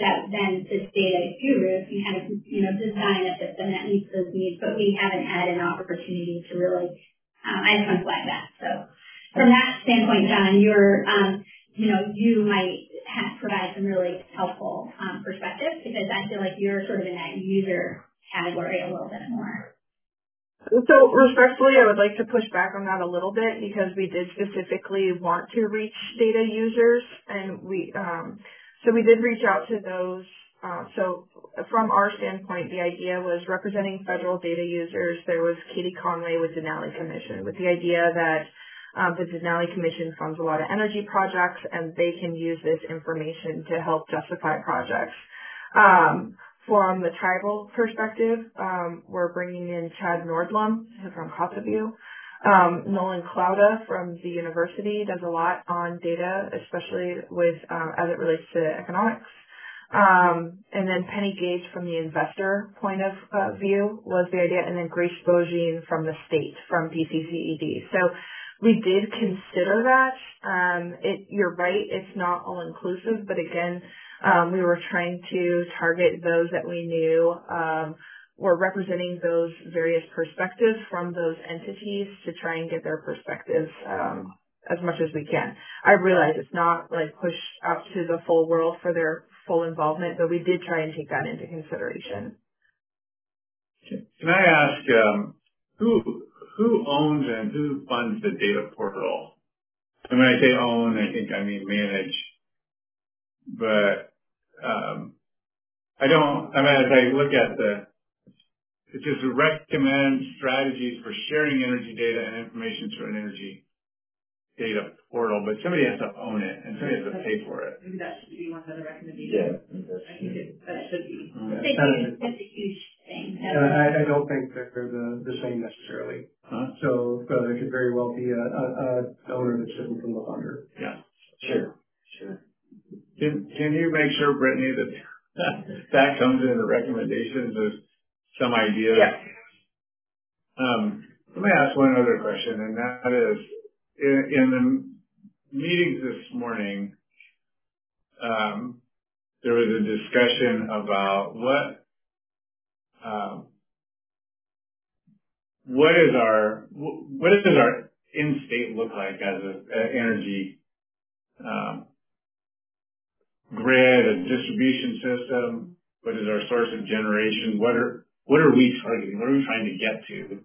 B: and this data guru can kind of, design a system that meets those needs, but we haven't had an opportunity to really, I just want to flag that. So from that standpoint, John, you might provide some really helpful perspective, because I feel like you're sort of in that user category a little bit more.
C: So respectfully, I would like to push back on that a little bit, because we did specifically want to reach data users, and we did reach out to those. So from our standpoint, the idea was representing federal data users. There was Katie Conway with Denali Commission, with the idea that the Denali Commission funds a lot of energy projects, and they can use this information to help justify projects. From the tribal perspective, we're bringing in Chad Nordlum from Kotzebue. Nolan Clauda from the university does a lot on data, especially with as it relates to economics. And then Penny Gage from the investor point of view was the idea, and then Grace Bogine from the state, from PCCED. So we did consider that. You're right, it's not all inclusive, but again, we were trying to target those that we knew were representing those various perspectives from those entities to try and get their perspectives as much as we can. I realize it's not like pushed out to the full world for their full involvement, but we did try and take that into consideration.
A: Can I ask who owns and who funds the data portal? And when I say own, I think I mean manage. But as I look at it just recommends strategies for sharing energy data and information through an energy data portal, but somebody has to own it and somebody has to pay for it.
I: Maybe that should be one of the recommendations.
D: Yeah.
I: I think that should be.
B: It's a huge thing.
F: I don't think that they're the same necessarily. So it could very well be a owner that's different from the funder.
A: Yeah.
D: Sure.
A: Can you make sure, Brittany, that comes in the recommendations of some idea?
C: Yeah.
A: Let me ask one other question, and that is, in the meetings this morning, there was a discussion about what does our in-state look like as an energy grid, a distribution system? What is our source of generation? What are we targeting? What are we trying to get to?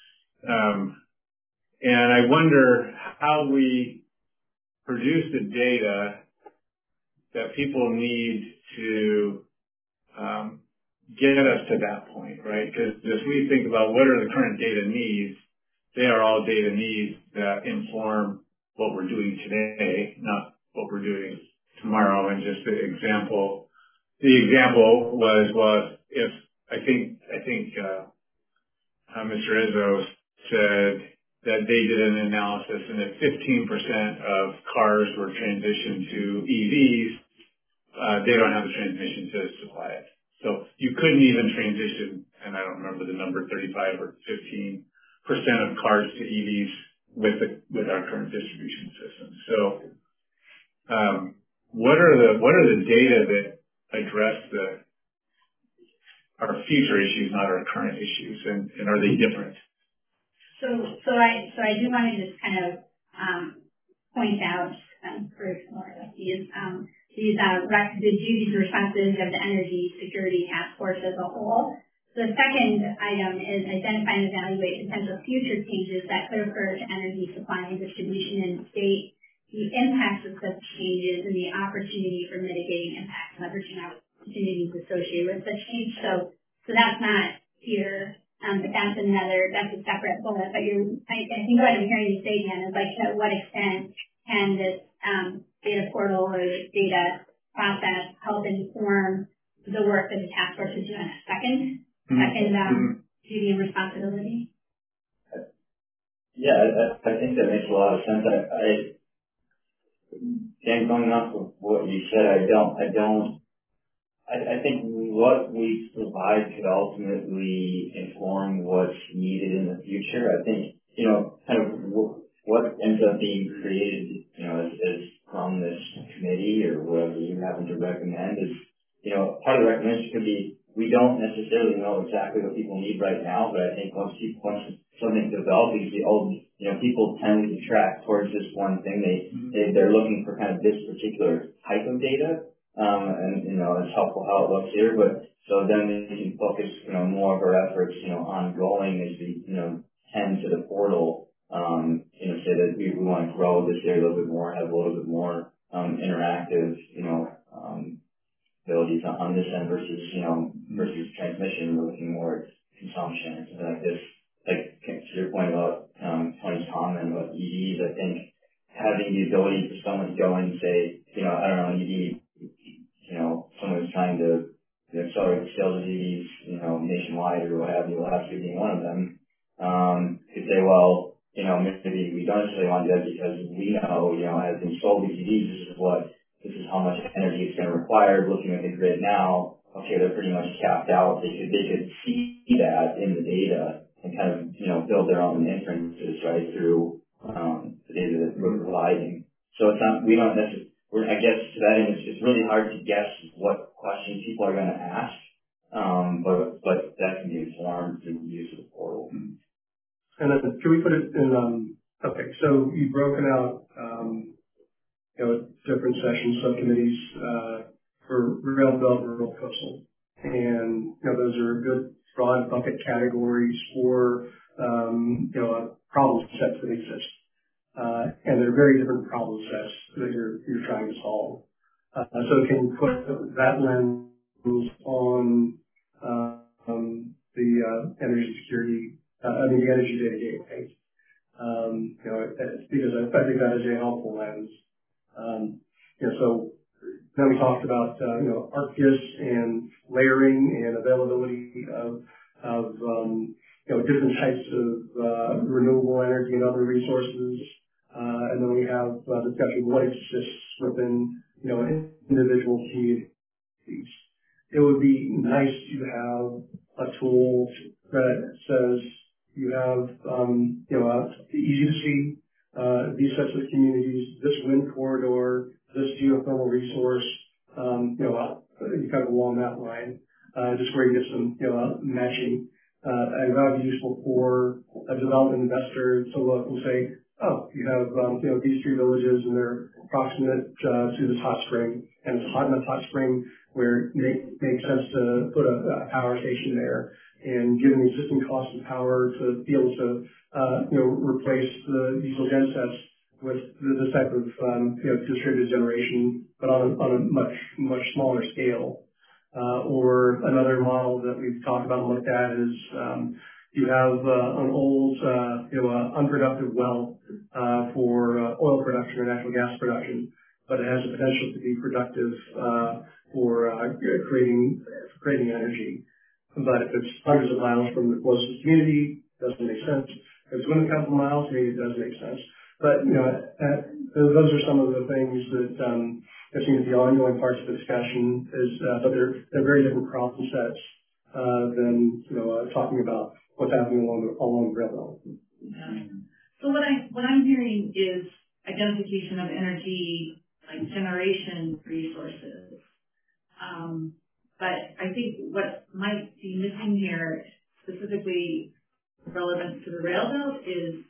A: And I wonder how we produce the data that people need to get us to that point, right? Because if we think about what are the current data needs, they are all data needs that inform what we're doing today, not what we're doing tomorrow. And just the example was if I think Mr. Izzo said that they did an analysis and that 15% of cars were transitioned to EVs. They don't have the transmission to supply it. So you couldn't even transition, and I don't remember the number, 35 or 15% of cars to EVs with our current distribution system. So what are the data that address our future issues, not our current issues, and are they different?
B: So I do want to just kind of point out for the duties and responsibilities of the Energy Security Task Force as a whole. The second item is identify and evaluate potential future changes that could occur to energy supply and distribution in the state, the impacts of such changes, and the opportunity for mitigating impacts, leveraging opportunities associated with such change. So that's not here. But that's a separate bullet. But I think what I'm hearing you say, Dan, is like, to what extent can this data portal or data process help inform the work that the task force is doing? Second duty and responsibility.
D: Yeah, I think that makes a lot of sense. Dan, going off of what you said, I think what we provide could ultimately inform what's needed in the future. I think, kind of what ends up being created, as from this committee or whatever you happen to recommend is part of the recommendation could be, we don't necessarily know exactly what people need right now, but I think once something develops, people tend to track towards this one thing. They're looking for kind of this particular type of data, and it's helpful how it looks here. But so then we can focus, more of our efforts, ongoing as we, tend to the portal. Say that we want to grow this area a little bit more, have a little bit more interactive, abilities on this end versus transmission. We're looking more at consumption and something like this. Like to your point about Tony's comment about EVs, I think having the ability for someone to go in and say, I don't know, EV, someone's trying to accelerate the sales of EVs, nationwide or what have you, Alaska being one of them, could say, well, maybe we don't necessarily want to do that because we know, as we sold these EVs, this is how much energy it's going to require. Looking at the grid now, okay, they're pretty much capped out. They could see that in the data and kind of, build their own inferences right through the data that we're providing. So it's not, we don't necessarily, I guess to that end, it's really hard to guess what questions people are going to ask, but that can be informed through the use of the portal.
F: And then can we put it in, okay, so you've broken out, different sessions, subcommittees, for rail development, rural coastal. And, those are good broad bucket categories for, problem sets that exist. And they're very different problem sets that you're trying to solve. So can you put that lens on, the energy security, the energy data gateway? Because I think that is a helpful lens. So then we talked about, ArcGIS and layering and availability of different types of renewable energy and other resources. And then we have discussion of what exists within, individual communities. It would be nice to have a tool that says you have, easy to see, these sets of communities, this wind corridor, this geothermal resource, you kind of along that line, just where you get some, matching, and that would be useful for a development investor to look and say, oh, you have, these three villages and they're approximate, to this hot spring, and it's hot enough hot spring where it makes sense to put a power station there. And given the existing cost of power to be able to, replace the diesel gensets with this type of, distributed generation, but on a much smaller scale. Or another model that we've talked about and looked at is, you have, an old, unproductive well, for, oil production or natural gas production, but it has the potential to be productive, for, creating energy. But if it's hundreds of miles from the closest community, it doesn't make sense. If it's within a couple of miles, maybe it does make sense. But, those are some of the things that, that seem to be ongoing parts of the discussion but they're very different problem sets, than, talking about what's happening along the railroad.
I: Yeah. So what I'm hearing is identification of energy, like generation resources. But I think what might be missing here, specifically relevant to the rail belt, is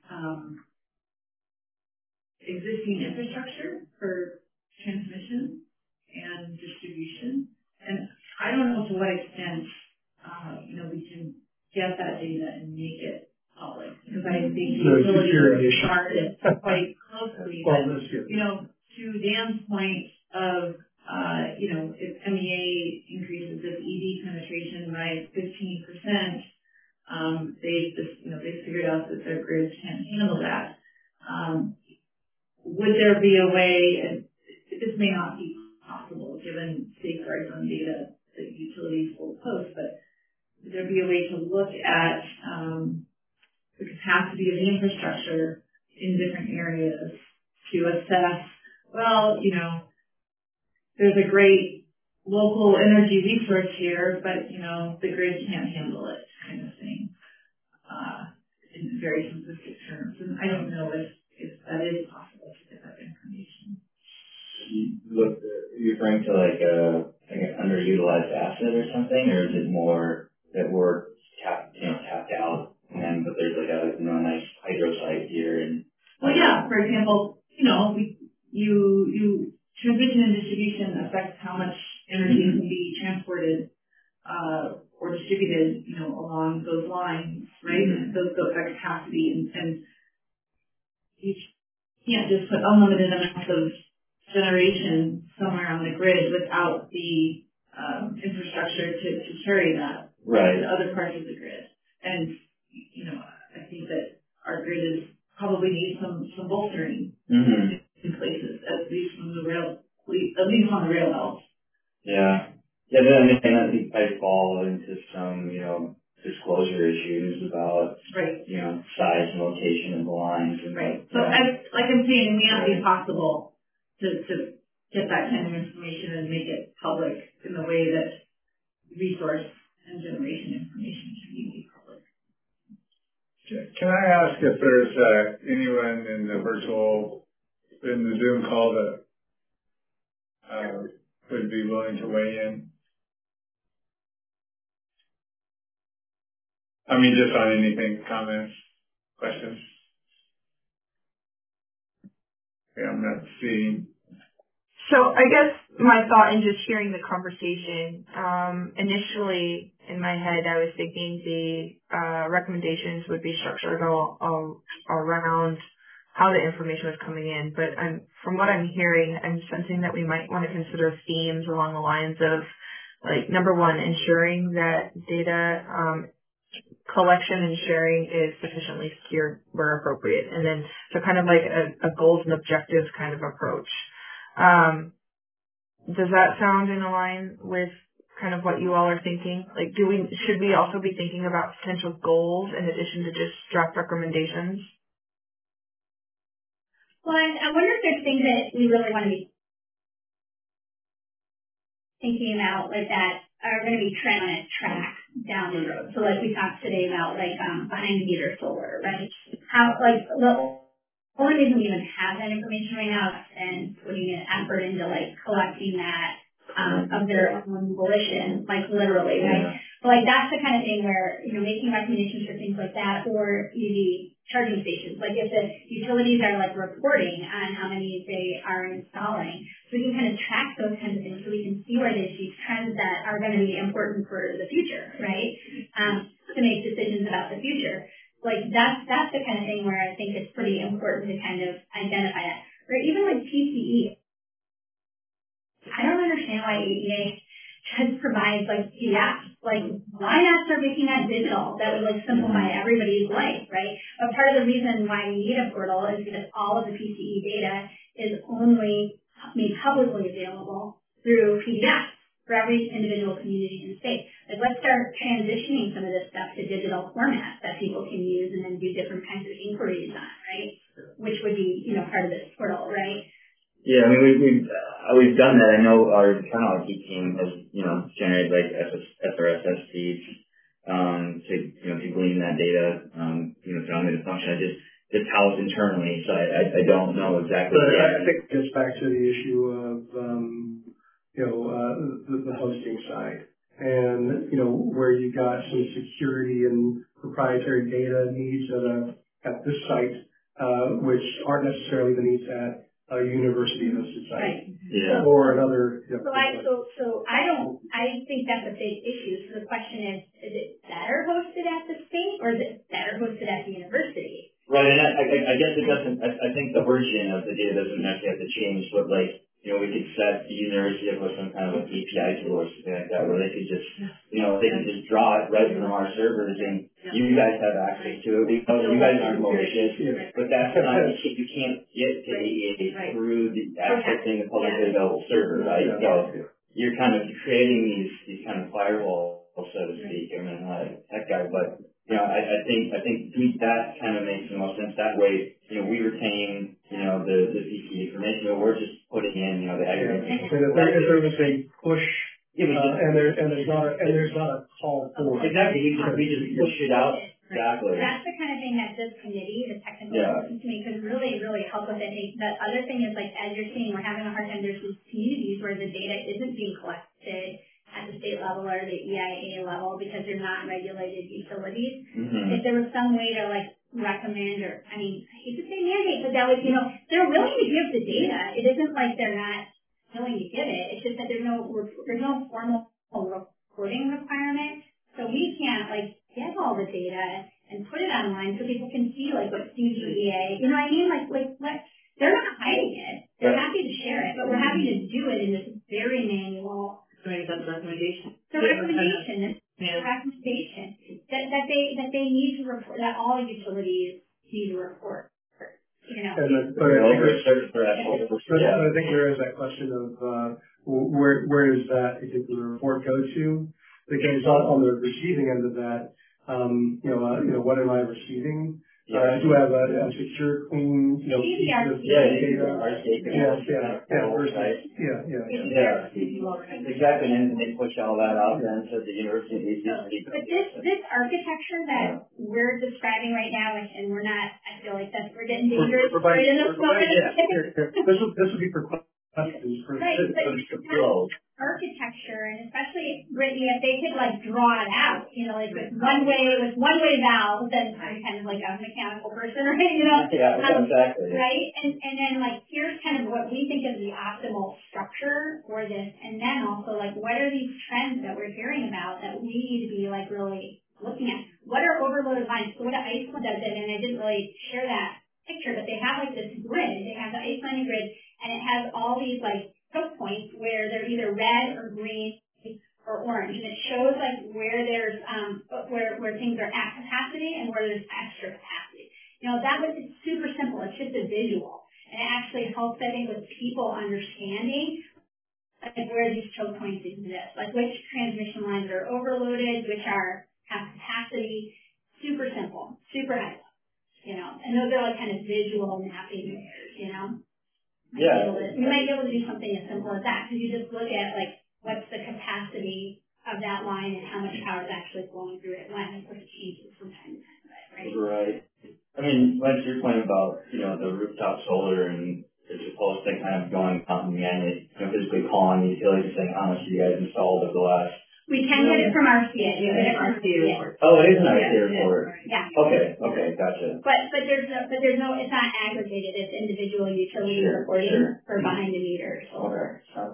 I: existing infrastructure for transmission and distribution. And I don't know to what extent, we can get that data and make it public. Because I think utilities are started quite closely. But, to Dan's point of, if MEA increases this EV penetration by 15%, they've figured out that their grids can't handle that. Would there be a way, and this may not be possible given safeguards on data that utilities will post, but would there be a way to look at the capacity of the infrastructure in different areas to assess, there's a great local energy resource here, but, the grid can't handle it, kind of thing, in very simplistic terms. And I don't know if that is possible to get that information.
D: Look, you're referring to like like an underutilized asset or something, or is it more that we're tapped out, and but there's like a nice hydro site here and.
I: Well, yeah. For example, you transmission and distribution affects how much energy can be transported or distributed, along those lines, right? That capacity, and you can't just put unlimited amounts of generation somewhere on the grid without the infrastructure to carry that to other parts of the grid. And I think that our grid probably needs some bolstering in places, at least on the rail belt.
D: Yeah. Yeah, then I think I fall into some, disclosure issues about, size and location of the lines. And
I: So I'm saying, it may not be possible to get that kind of information and make it public in the way that resource and generation information can be made public.
A: Can I ask if there's anyone in the Zoom call that would be willing to weigh in? I mean, just on anything, comments, questions? Okay, I'm not seeing.
C: So I guess my thought in just hearing the conversation, initially in my head I was thinking the recommendations would be structured around how the information was coming in. But from what I'm hearing, I'm sensing that we might want to consider themes along the lines of, like, number one, ensuring that data collection and sharing is sufficiently secured where appropriate. And then so kind of like a goals and objectives kind of approach. Does that sound in line with kind of what you all are thinking? Like, should we also be thinking about potential goals in addition to just draft recommendations?
B: Well, I wonder if there's things that we really want to be thinking about, like, that are going to be on a track down the road. So, like we talked today about, like, behind the meter solar, right? The only reason we even have that information right now and putting an effort into, like, collecting that of their own volition, like, literally, right? But, like, that's the kind of thing where, making recommendations for things like that, or EV charging stations. Like, if the utilities are, like, reporting on how many they are installing, so we can kind of track those kinds of things, so we can see where they see trends that are going to be important for the future, right? To make decisions about the future. Like, that's the kind of thing where I think it's pretty important to kind of identify that. Or even like PCE. I don't understand why AEA just provides, like, PDFs. Like, why not start making that digital? That would, like, simplify everybody's life, right? But part of the reason why we need a portal is because all of the PCE data is only made publicly available through PDFs for every individual community in the state. Like, let's start transitioning some of this stuff to digital formats that people can use and then do different kinds of inquiries on, right? Which would be, part of this portal, right?
D: Yeah, I mean, we've done that. I know our internal IT team has, generated like SRSS feeds, to glean that data, to automate the function. It's housed internally, so I don't know exactly.
F: But I think it gets back to the issue of, the hosting side. And, where you got some security and proprietary data needs at this site, which aren't necessarily the needs at a university-hosted site.
B: Right.
D: Yeah.
F: Or another.
B: I think that's a big issue. So the question is it better hosted at the state or is it better hosted at the university?
D: Right, and I guess it doesn't, I think the origin of the data doesn't necessarily have to change, but like, we could set the university up with some kind of an API tool or something like that where they could just, they could just draw it right from our servers and you guys have access to it because you guys aren't malicious, but that's not, you can't get to AEA through the accessing the publicly available server, right? So you're kind of creating these kind of firewalls, so to speak. I mean, not a tech guy, but I think that kind of makes the most sense. That way, we retain, the PC information, but we're just putting in, the aggregate.
F: If there was a push, and there's not a call for it.
D: Exactly. We just push it out Exactly.
B: That's the kind of thing that this committee, the technical assistance committee, could really, really help with it. The other thing is, like, as you're seeing, we're having a hard time. There's these communities where the data isn't being collected at the state level or the EIA level because they're not regulated utilities. Mm-hmm. If there was some way to, like, recommend or, I mean, I hate to say mandate, but that would, you know, they're willing to give the data. It isn't like they're not willing to give it. It's just that there's no formal reporting requirement. So we can't, like, get all the data and put it online so people can see, like, what CGEA, you know what I mean? Like what, they're not hiding it. They're happy to share it, but we're happy to do it in this very manual.
I: So maybe that's a recommendation.
B: The recommendation that they need to report, that all utilities need to report. You know.
F: But I think there is that question of where does that particular report go to? Because on the receiving end of that, what am I receiving? Do I have a secure, clean, piece of data?
D: Exactly, and they push all that out then to the University of DC.
B: But this architecture that we're describing right now, and we're not, I feel like we're getting dangerous right in this moment.
F: This would be for questions for
B: architecture, and especially Brittany, if they could like draw it out, you know, like with one way valve, then I'm kind of like a mechanical person, right? You know,
D: exactly.
B: Right? And then like here's kind of what we think is the optimal structure for this, and then also like what are these trends that we're hearing about that we need to be like really looking at? What are overloaded lines? So what Iceland does it, and I didn't really share that picture, but they have like this grid. They have the Icelandic grid, and it has all these like choke points where they're either red or green or orange, and it shows like where there's where things are at capacity and where there's extra capacity. You know, it's super simple. It's just a visual, and it actually helps, I think, with people understanding like where these choke points exist, like which transmission lines are overloaded, which have capacity. Super simple, super high level, you know, and those are like kind of visual mapping layers, you know. We might be able to do something as simple as that, because you just look at like what's the capacity of that line and how much power is actually flowing through it when, of course, it changes from time to time, right?
D: Right. I mean, like your point about, you know, the rooftop solar and it's supposed to kind of going out and manually, physically calling the utilities and saying how much you guys installed over the last.
B: We can get it from RCA. We get it from RCA report.
D: Oh, it is an RCA report.
B: Yeah.
D: Okay, gotcha.
B: But there's no, it's not aggregated. It's individual utility reporting for behind the meter solar.
D: Okay.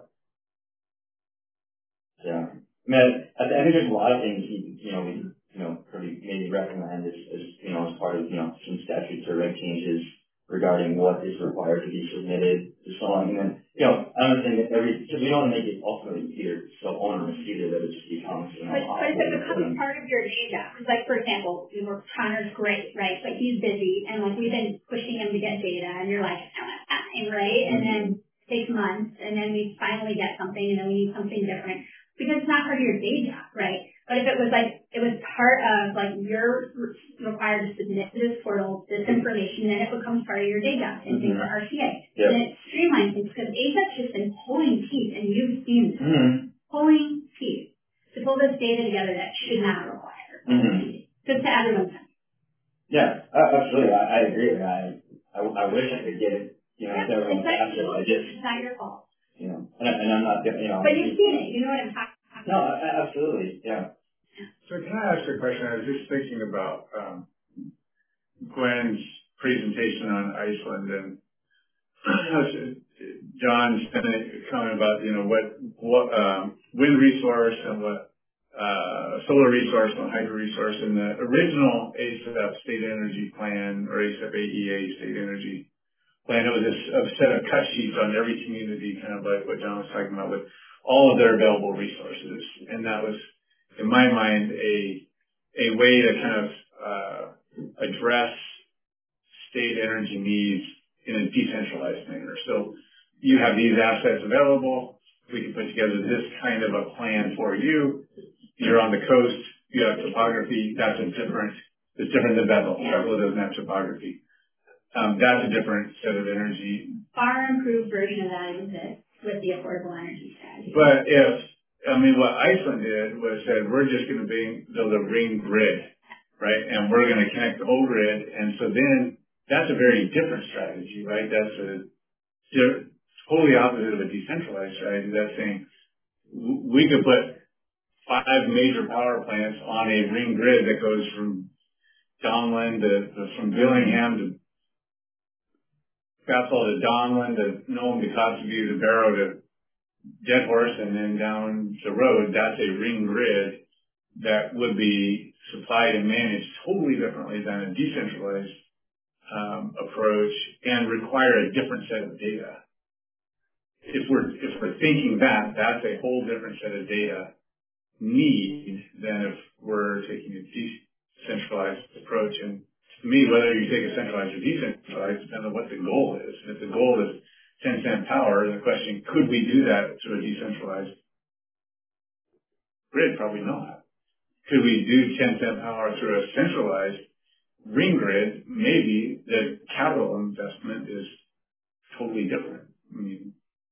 D: Yeah. I mean, I think there's a lot of things we maybe recommend as part of some statutes or reg changes regarding what is required to be submitted to someone. And then, I understand that because we don't want to make it ultimately either so onerous either that it just becomes,
B: But if it becomes part of your day job, like for example, Connor's great, right? But he's busy and like we've been pushing him to get data and you're like, I don't have time, right? And then it takes months and then we finally get something and then we need something different because it's not part of your day job, right? But if it was part of like you're required to submit to this portal this information, then it becomes part of your day job. Same thing for RCA.
D: Yep.
B: And it streamlines things because ASAP's just been pulling teeth, and you've seen this, pulling teeth to pull this data together that should not require teeth. Just to everyone's sense.
D: Yeah, absolutely. I agree. I wish I could get it. Everyone's after it.
B: It's not your fault.
D: And I'm not.
B: But you've seen it. You know what I'm talking about.
D: No, absolutely. Yeah.
A: So can I ask a question? I was just thinking about Gwen's presentation on Iceland and John's comment about what wind resource and what solar resource and hydro resource in the original ASAP State Energy Plan or ASAP AEA State Energy Plan. It was a set of cut sheets on every community, kind of like what John was talking about, with all of their available resources, and that was, in my mind, a way to kind of address state energy needs in a decentralized manner. So you have these assets available. We can put together this kind of a plan for you. You're on the coast. You have topography. It's different than Bethel. Bethel doesn't have topography. That's a different set of energy.
B: Far improved version of that exists with the affordable energy strategy.
A: But what Iceland did was said, we're just going to build a ring grid right? And we're going to connect the whole grid. And so then that's a very different strategy, right? That's a totally opposite of a decentralized strategy. That's saying we could put 5 major power plants on a ring grid that goes from Donlin from Billingham to Bethel to Donlin to Nome to Kotzebue to Barrow to Dead Horse and then down the road. That's a ring grid that would be supplied and managed totally differently than a decentralized approach and require a different set of data. If we're thinking that, that's a whole different set of data need than if we're taking a decentralized approach. And to me, whether you take a centralized or decentralized depends on what the goal is. And if the goal is 10-cent power, the question, could we do that through a decentralized grid? Probably not. Could we do 10-cent power through a centralized ring grid? Maybe. The capital investment is totally different. I mean,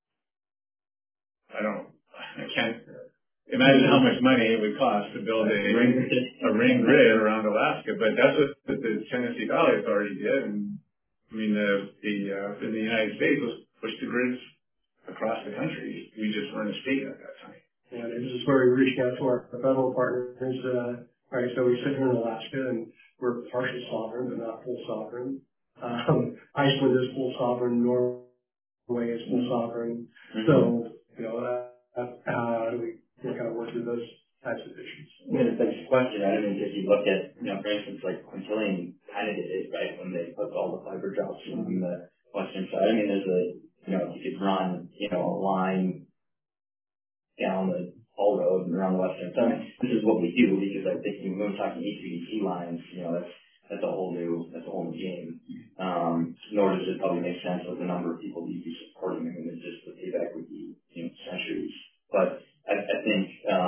A: I can't imagine how much money it would cost to build a ring grid around Alaska, but that's what the Tennessee Valley Authority did. And I mean, in the United States, was push the grids across the country. We just weren't a state at that time.
F: Yeah, this is where we reached out to our federal partners. Right, so we sit here in Alaska and we're partial sovereign, but not full sovereign. Iceland is full sovereign. Norway is full sovereign. Mm-hmm. So, we kind of work through those types of issues.
D: I mean, it's a question, right? I mean, if you look at, for instance, like Quintillion kind of did it, right, when they put all the fiber drops on the western side. I mean, there's you could run, a line down the whole road and around the western side. I mean, this is what we do because I think when we're talking HVDC lines, that's a whole new game. Nor does it probably make sense with the number of people you'd be supporting. I mean, it's just the payback would be centuries. But I think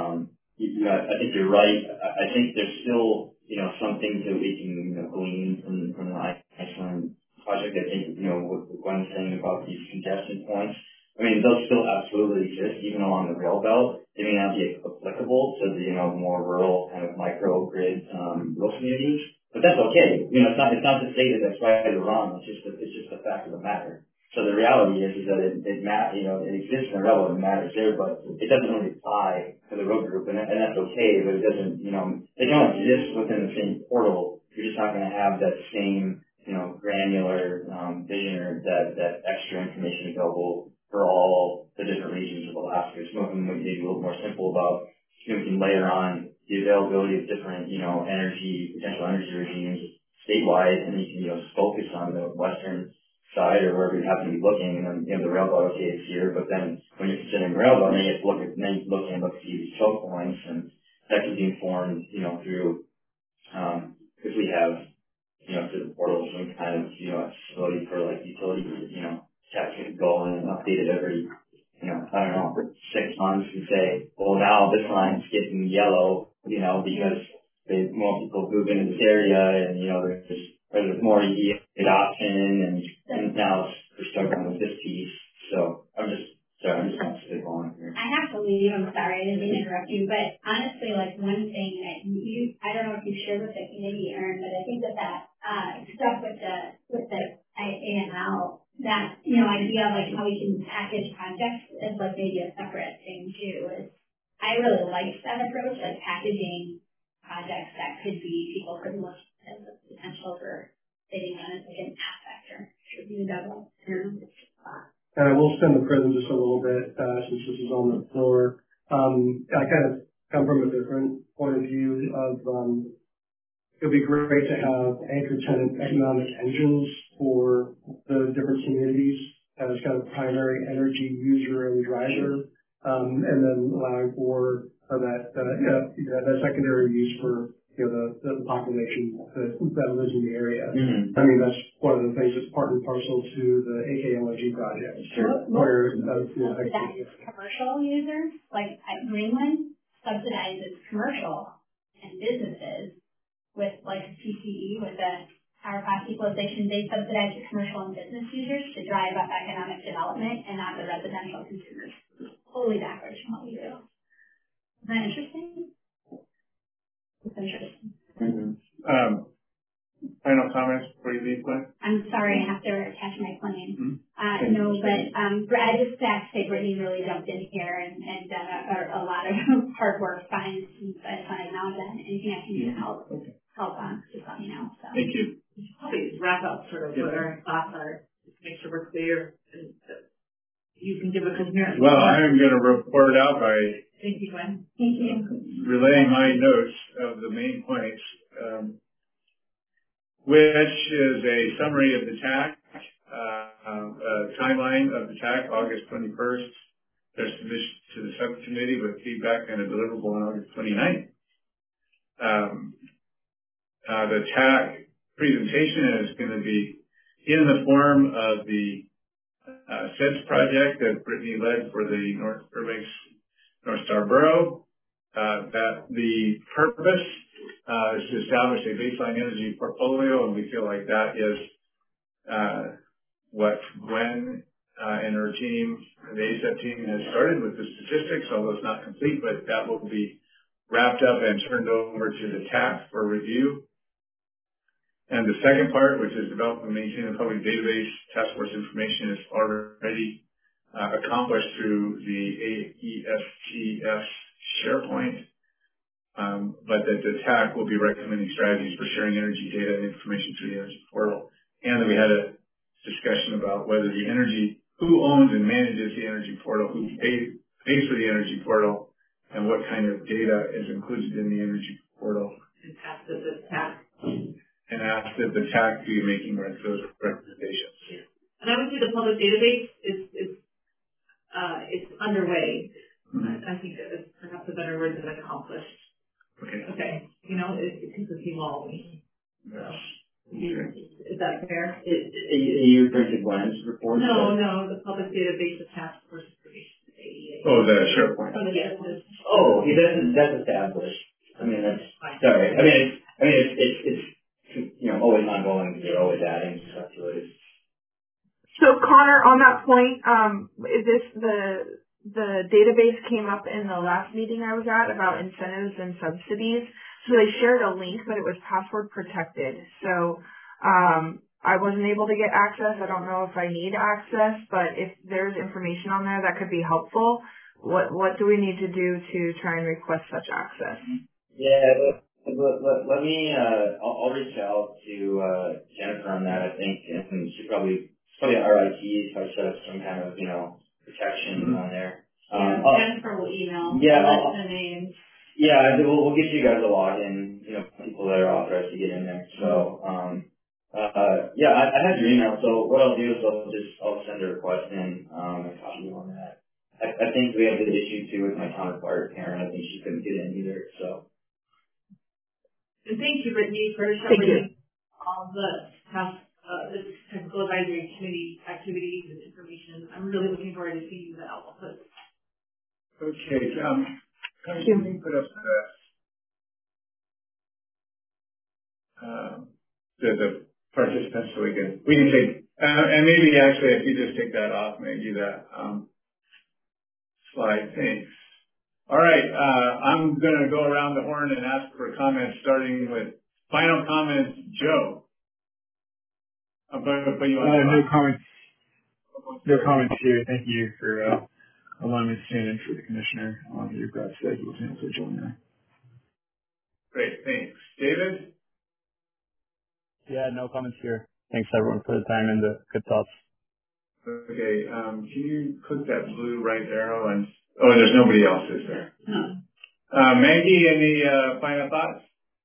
D: I think you're right. I think there's still some things that we can glean from the Iceland project. I think what Gwen's saying about these congestion points. I mean, they'll still absolutely exist even along the rail belt. They may not be applicable to the more rural kind of micro grid rural communities, but that's okay. It's not to say that that's right or wrong. It's just a fact of the matter. So the reality is that it exists in the railroad and matters there, but it doesn't really apply to the road group, and that's okay. But it doesn't, they don't exist within the same portal. You're just not going to have that same, granular vision or that extra information available for all the different regions of Alaska. Some of them would be a little more simple about, we can layer on the availability of different, potential energy regimes statewide, and you can focus on the western side or wherever you happen to be looking, and then the railroad, okay, it's here, but then when you're considering railroad, then you have to look at these choke points, and that can be informed, through, if we have, through the portal, some kind of, facility for like utilities, check it, go in and update it every, I don't know, 6 months and say, well, now this line's getting yellow, because more people move into this area, and, there's more EV adoption, and now we're struggling with this piece. So I'm just going to stay on here.
B: I have to leave. I'm sorry, I didn't mean to interrupt you, but honestly, like one thing that I don't know if you shared with the committee, Aaron, but I think that stuff with the AML, that idea of like how we can package projects as like maybe a separate thing too. I really like that approach, like packaging projects that could be people could look at the potential for bidding on as like an aspect or should be double.
F: And I will spend the present just a little bit since this is on the floor. I kind of come from a different point of view of it would be great to have anchor tenant economic engines for the different communities as kind of primary energy user and driver, and then allowing for that secondary use for the population that lives in the area. Mm-hmm. I mean, that's one of the things that's part and parcel to the AKLOG project.
B: Sure. Subsidizes commercial users, like at Greenland, subsidizes commercial and businesses with like PCE, with the power cost equalization. They subsidize the commercial and business users to drive up economic development and not the residential consumers. Totally backwards from what we do. Is that interesting? It's interesting.
F: Mm-hmm.
A: Final comments before you leave, Glenn?
B: I'm sorry, I have to catch my plane. No, but I just have to say Brittany really jumped in here and done a lot of hard work. Fine, I just want to acknowledge that. Anything I can do to help on, just let me know. So.
A: Thank you.
I: Probably just wrap up sort of what our thoughts are, just make sure we're clear. And you can give a coherent.
A: Well, I'm going to report out by
I: Thank you, Glenn.
B: Thank you.
A: Relaying my notes of the main points, which is a summary of the TAC, timeline of the TAC, August 21st. There's submission to the subcommittee with feedback and a deliverable on August 29th. The TAC presentation is going to be in the form of the SEDS project that Brittany led for the North Fairbanks North Star Borough. That the purpose is to establish a baseline energy portfolio, and we feel like that is what Gwen and her team, the ASEP team, has started with the statistics, although it's not complete, but that will be wrapped up and turned over to the TAC for review. And the second part, which is develop and maintain a public database, task force information, is already accomplished through the AESTS SharePoint, but that the TAC will be recommending strategies for sharing energy data and information through the energy portal. And then we had a discussion about whether who owns and manages the energy portal, who pays for the energy portal, and what kind of data is included in the energy portal. And ask that the TAC be making those recommendations.
I: Yeah. And I would say the public database is underway. I think that is perhaps a better word than accomplished. Okay. You know, it keeps evolving.
A: Yes.
I: Is that fair?
D: Are you referring to Glenn's report?
I: No, the public database of task force information.
A: Oh, the SharePoint.
D: That's established. I mean, that's sorry. I mean, it's always ongoing. You're always adding stuff to it.
C: So Connor, on that point, is this the database came up in the last meeting I was at about incentives and subsidies. So they shared a link, but it was password protected. So I wasn't able to get access. I don't know if I need access, but if there's information on there that could be helpful, what do we need to do to try and request such access?
D: Yeah, let me. I'll reach out to Jennifer on that. I think, and she probably our IT probably set up some kind of protection on there.
I: Jennifer will email.
D: Yeah,
I: the names.
D: Yeah, we'll get you guys a login. People that are authorized to get in there. So, yeah, I have your email. So what I'll do is I'll send a request in and copy you on that. I think we have the issue too with my counterpart Karen. I think she couldn't get in either. So.
I: And thank you, Brittany, for showing all the this technical advisory committee activities and information. I'm really looking forward to seeing the output.
A: Okay, can we put up the participants so we can take and maybe actually if you just take that off, maybe that slide. Thanks. All right, I'm going to go around the horn and ask for comments, starting with final comments. Joe. I'm going to put you on.
J: No comments. No comments here. Thank you for allowing me to stand in for the commissioner on your Brad said he wasn't able to join that.
A: Great, thanks. David?
G: Yeah, no comments here. Thanks everyone for the time and the good thoughts.
A: Okay, can you click that blue right arrow and there's nobody else, is there?
I: No.
A: Maggie, any final thoughts?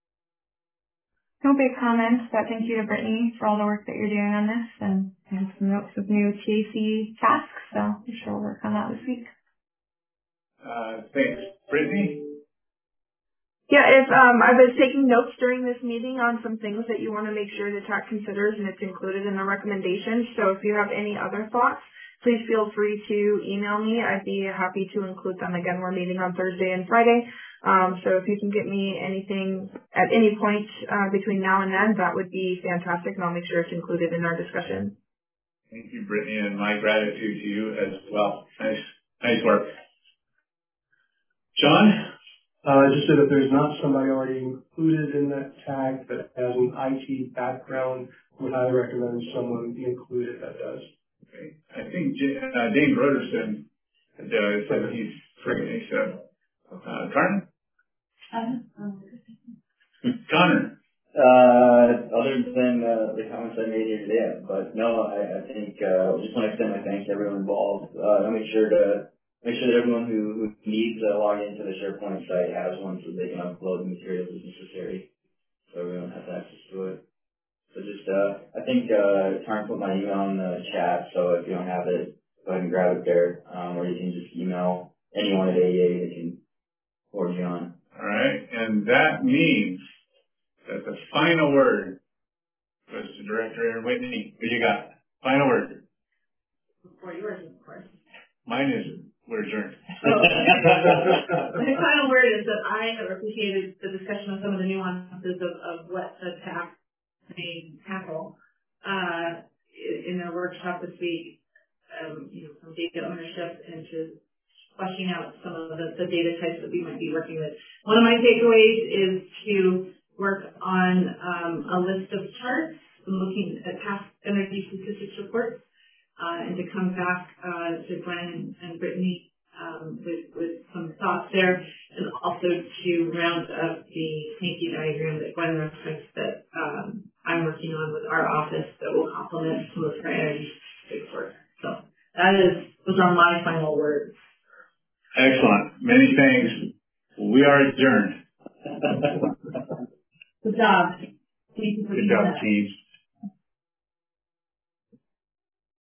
E: No big comments, but thank you to Brittany for all the work that you're doing on this, and I have some notes of new TAC tasks, so I'm sure we'll work on that this week.
A: Thanks. Brittany?
C: Yeah, if I was taking notes during this meeting on some things that you want to make sure the TAC considers, and it's included in the recommendations. So if you have any other thoughts, please feel free to email me. I'd be happy to include them. Again, we're meeting on Thursday and Friday. So if you can get me anything at any point between now and then, that would be fantastic, and I'll make sure it's included in our discussion.
A: Thank you, Brittany, and my gratitude to you as well. Nice work. John?
F: Just that if there's not somebody already included in that tag that has an IT background, would highly recommend someone be included that does.
A: Okay. I think Dave Broderson does, and he's free. So, Carmen? Connor?
D: Other than the comments I made here today, but no, I think I just want to extend my thanks to everyone involved. I'll make sure that everyone who needs to log into the SharePoint site has one so they can upload the materials as necessary, so everyone has access to it. So just, I think Karen put my email in the chat, so if you don't have it, go ahead and grab it there, or you can just email anyone at AEA that can forward you on.
A: All right, and that means that the final word goes to Director Aaron Whitney. Who you got? Final word.
I: Before yours, of course.
A: Mine is we're adjourned.
I: My final word is that I have appreciated the discussion of some of the nuances of what the TAC may tackle in their workshop this week. From data ownership into fleshing out some of the data types that we might be working with. One of my takeaways is to work on a list of charts and looking at past energy statistics reports and to come back to Glenn and Brittany with some thoughts there, and also to round up the sneaky diagram that Glenn referenced that I'm working on with our office that will complement some of our energy statistics work. So those are my final words.
A: Excellent. Many thanks. We are adjourned.
I: Good job. Thank you for
A: Good job, team.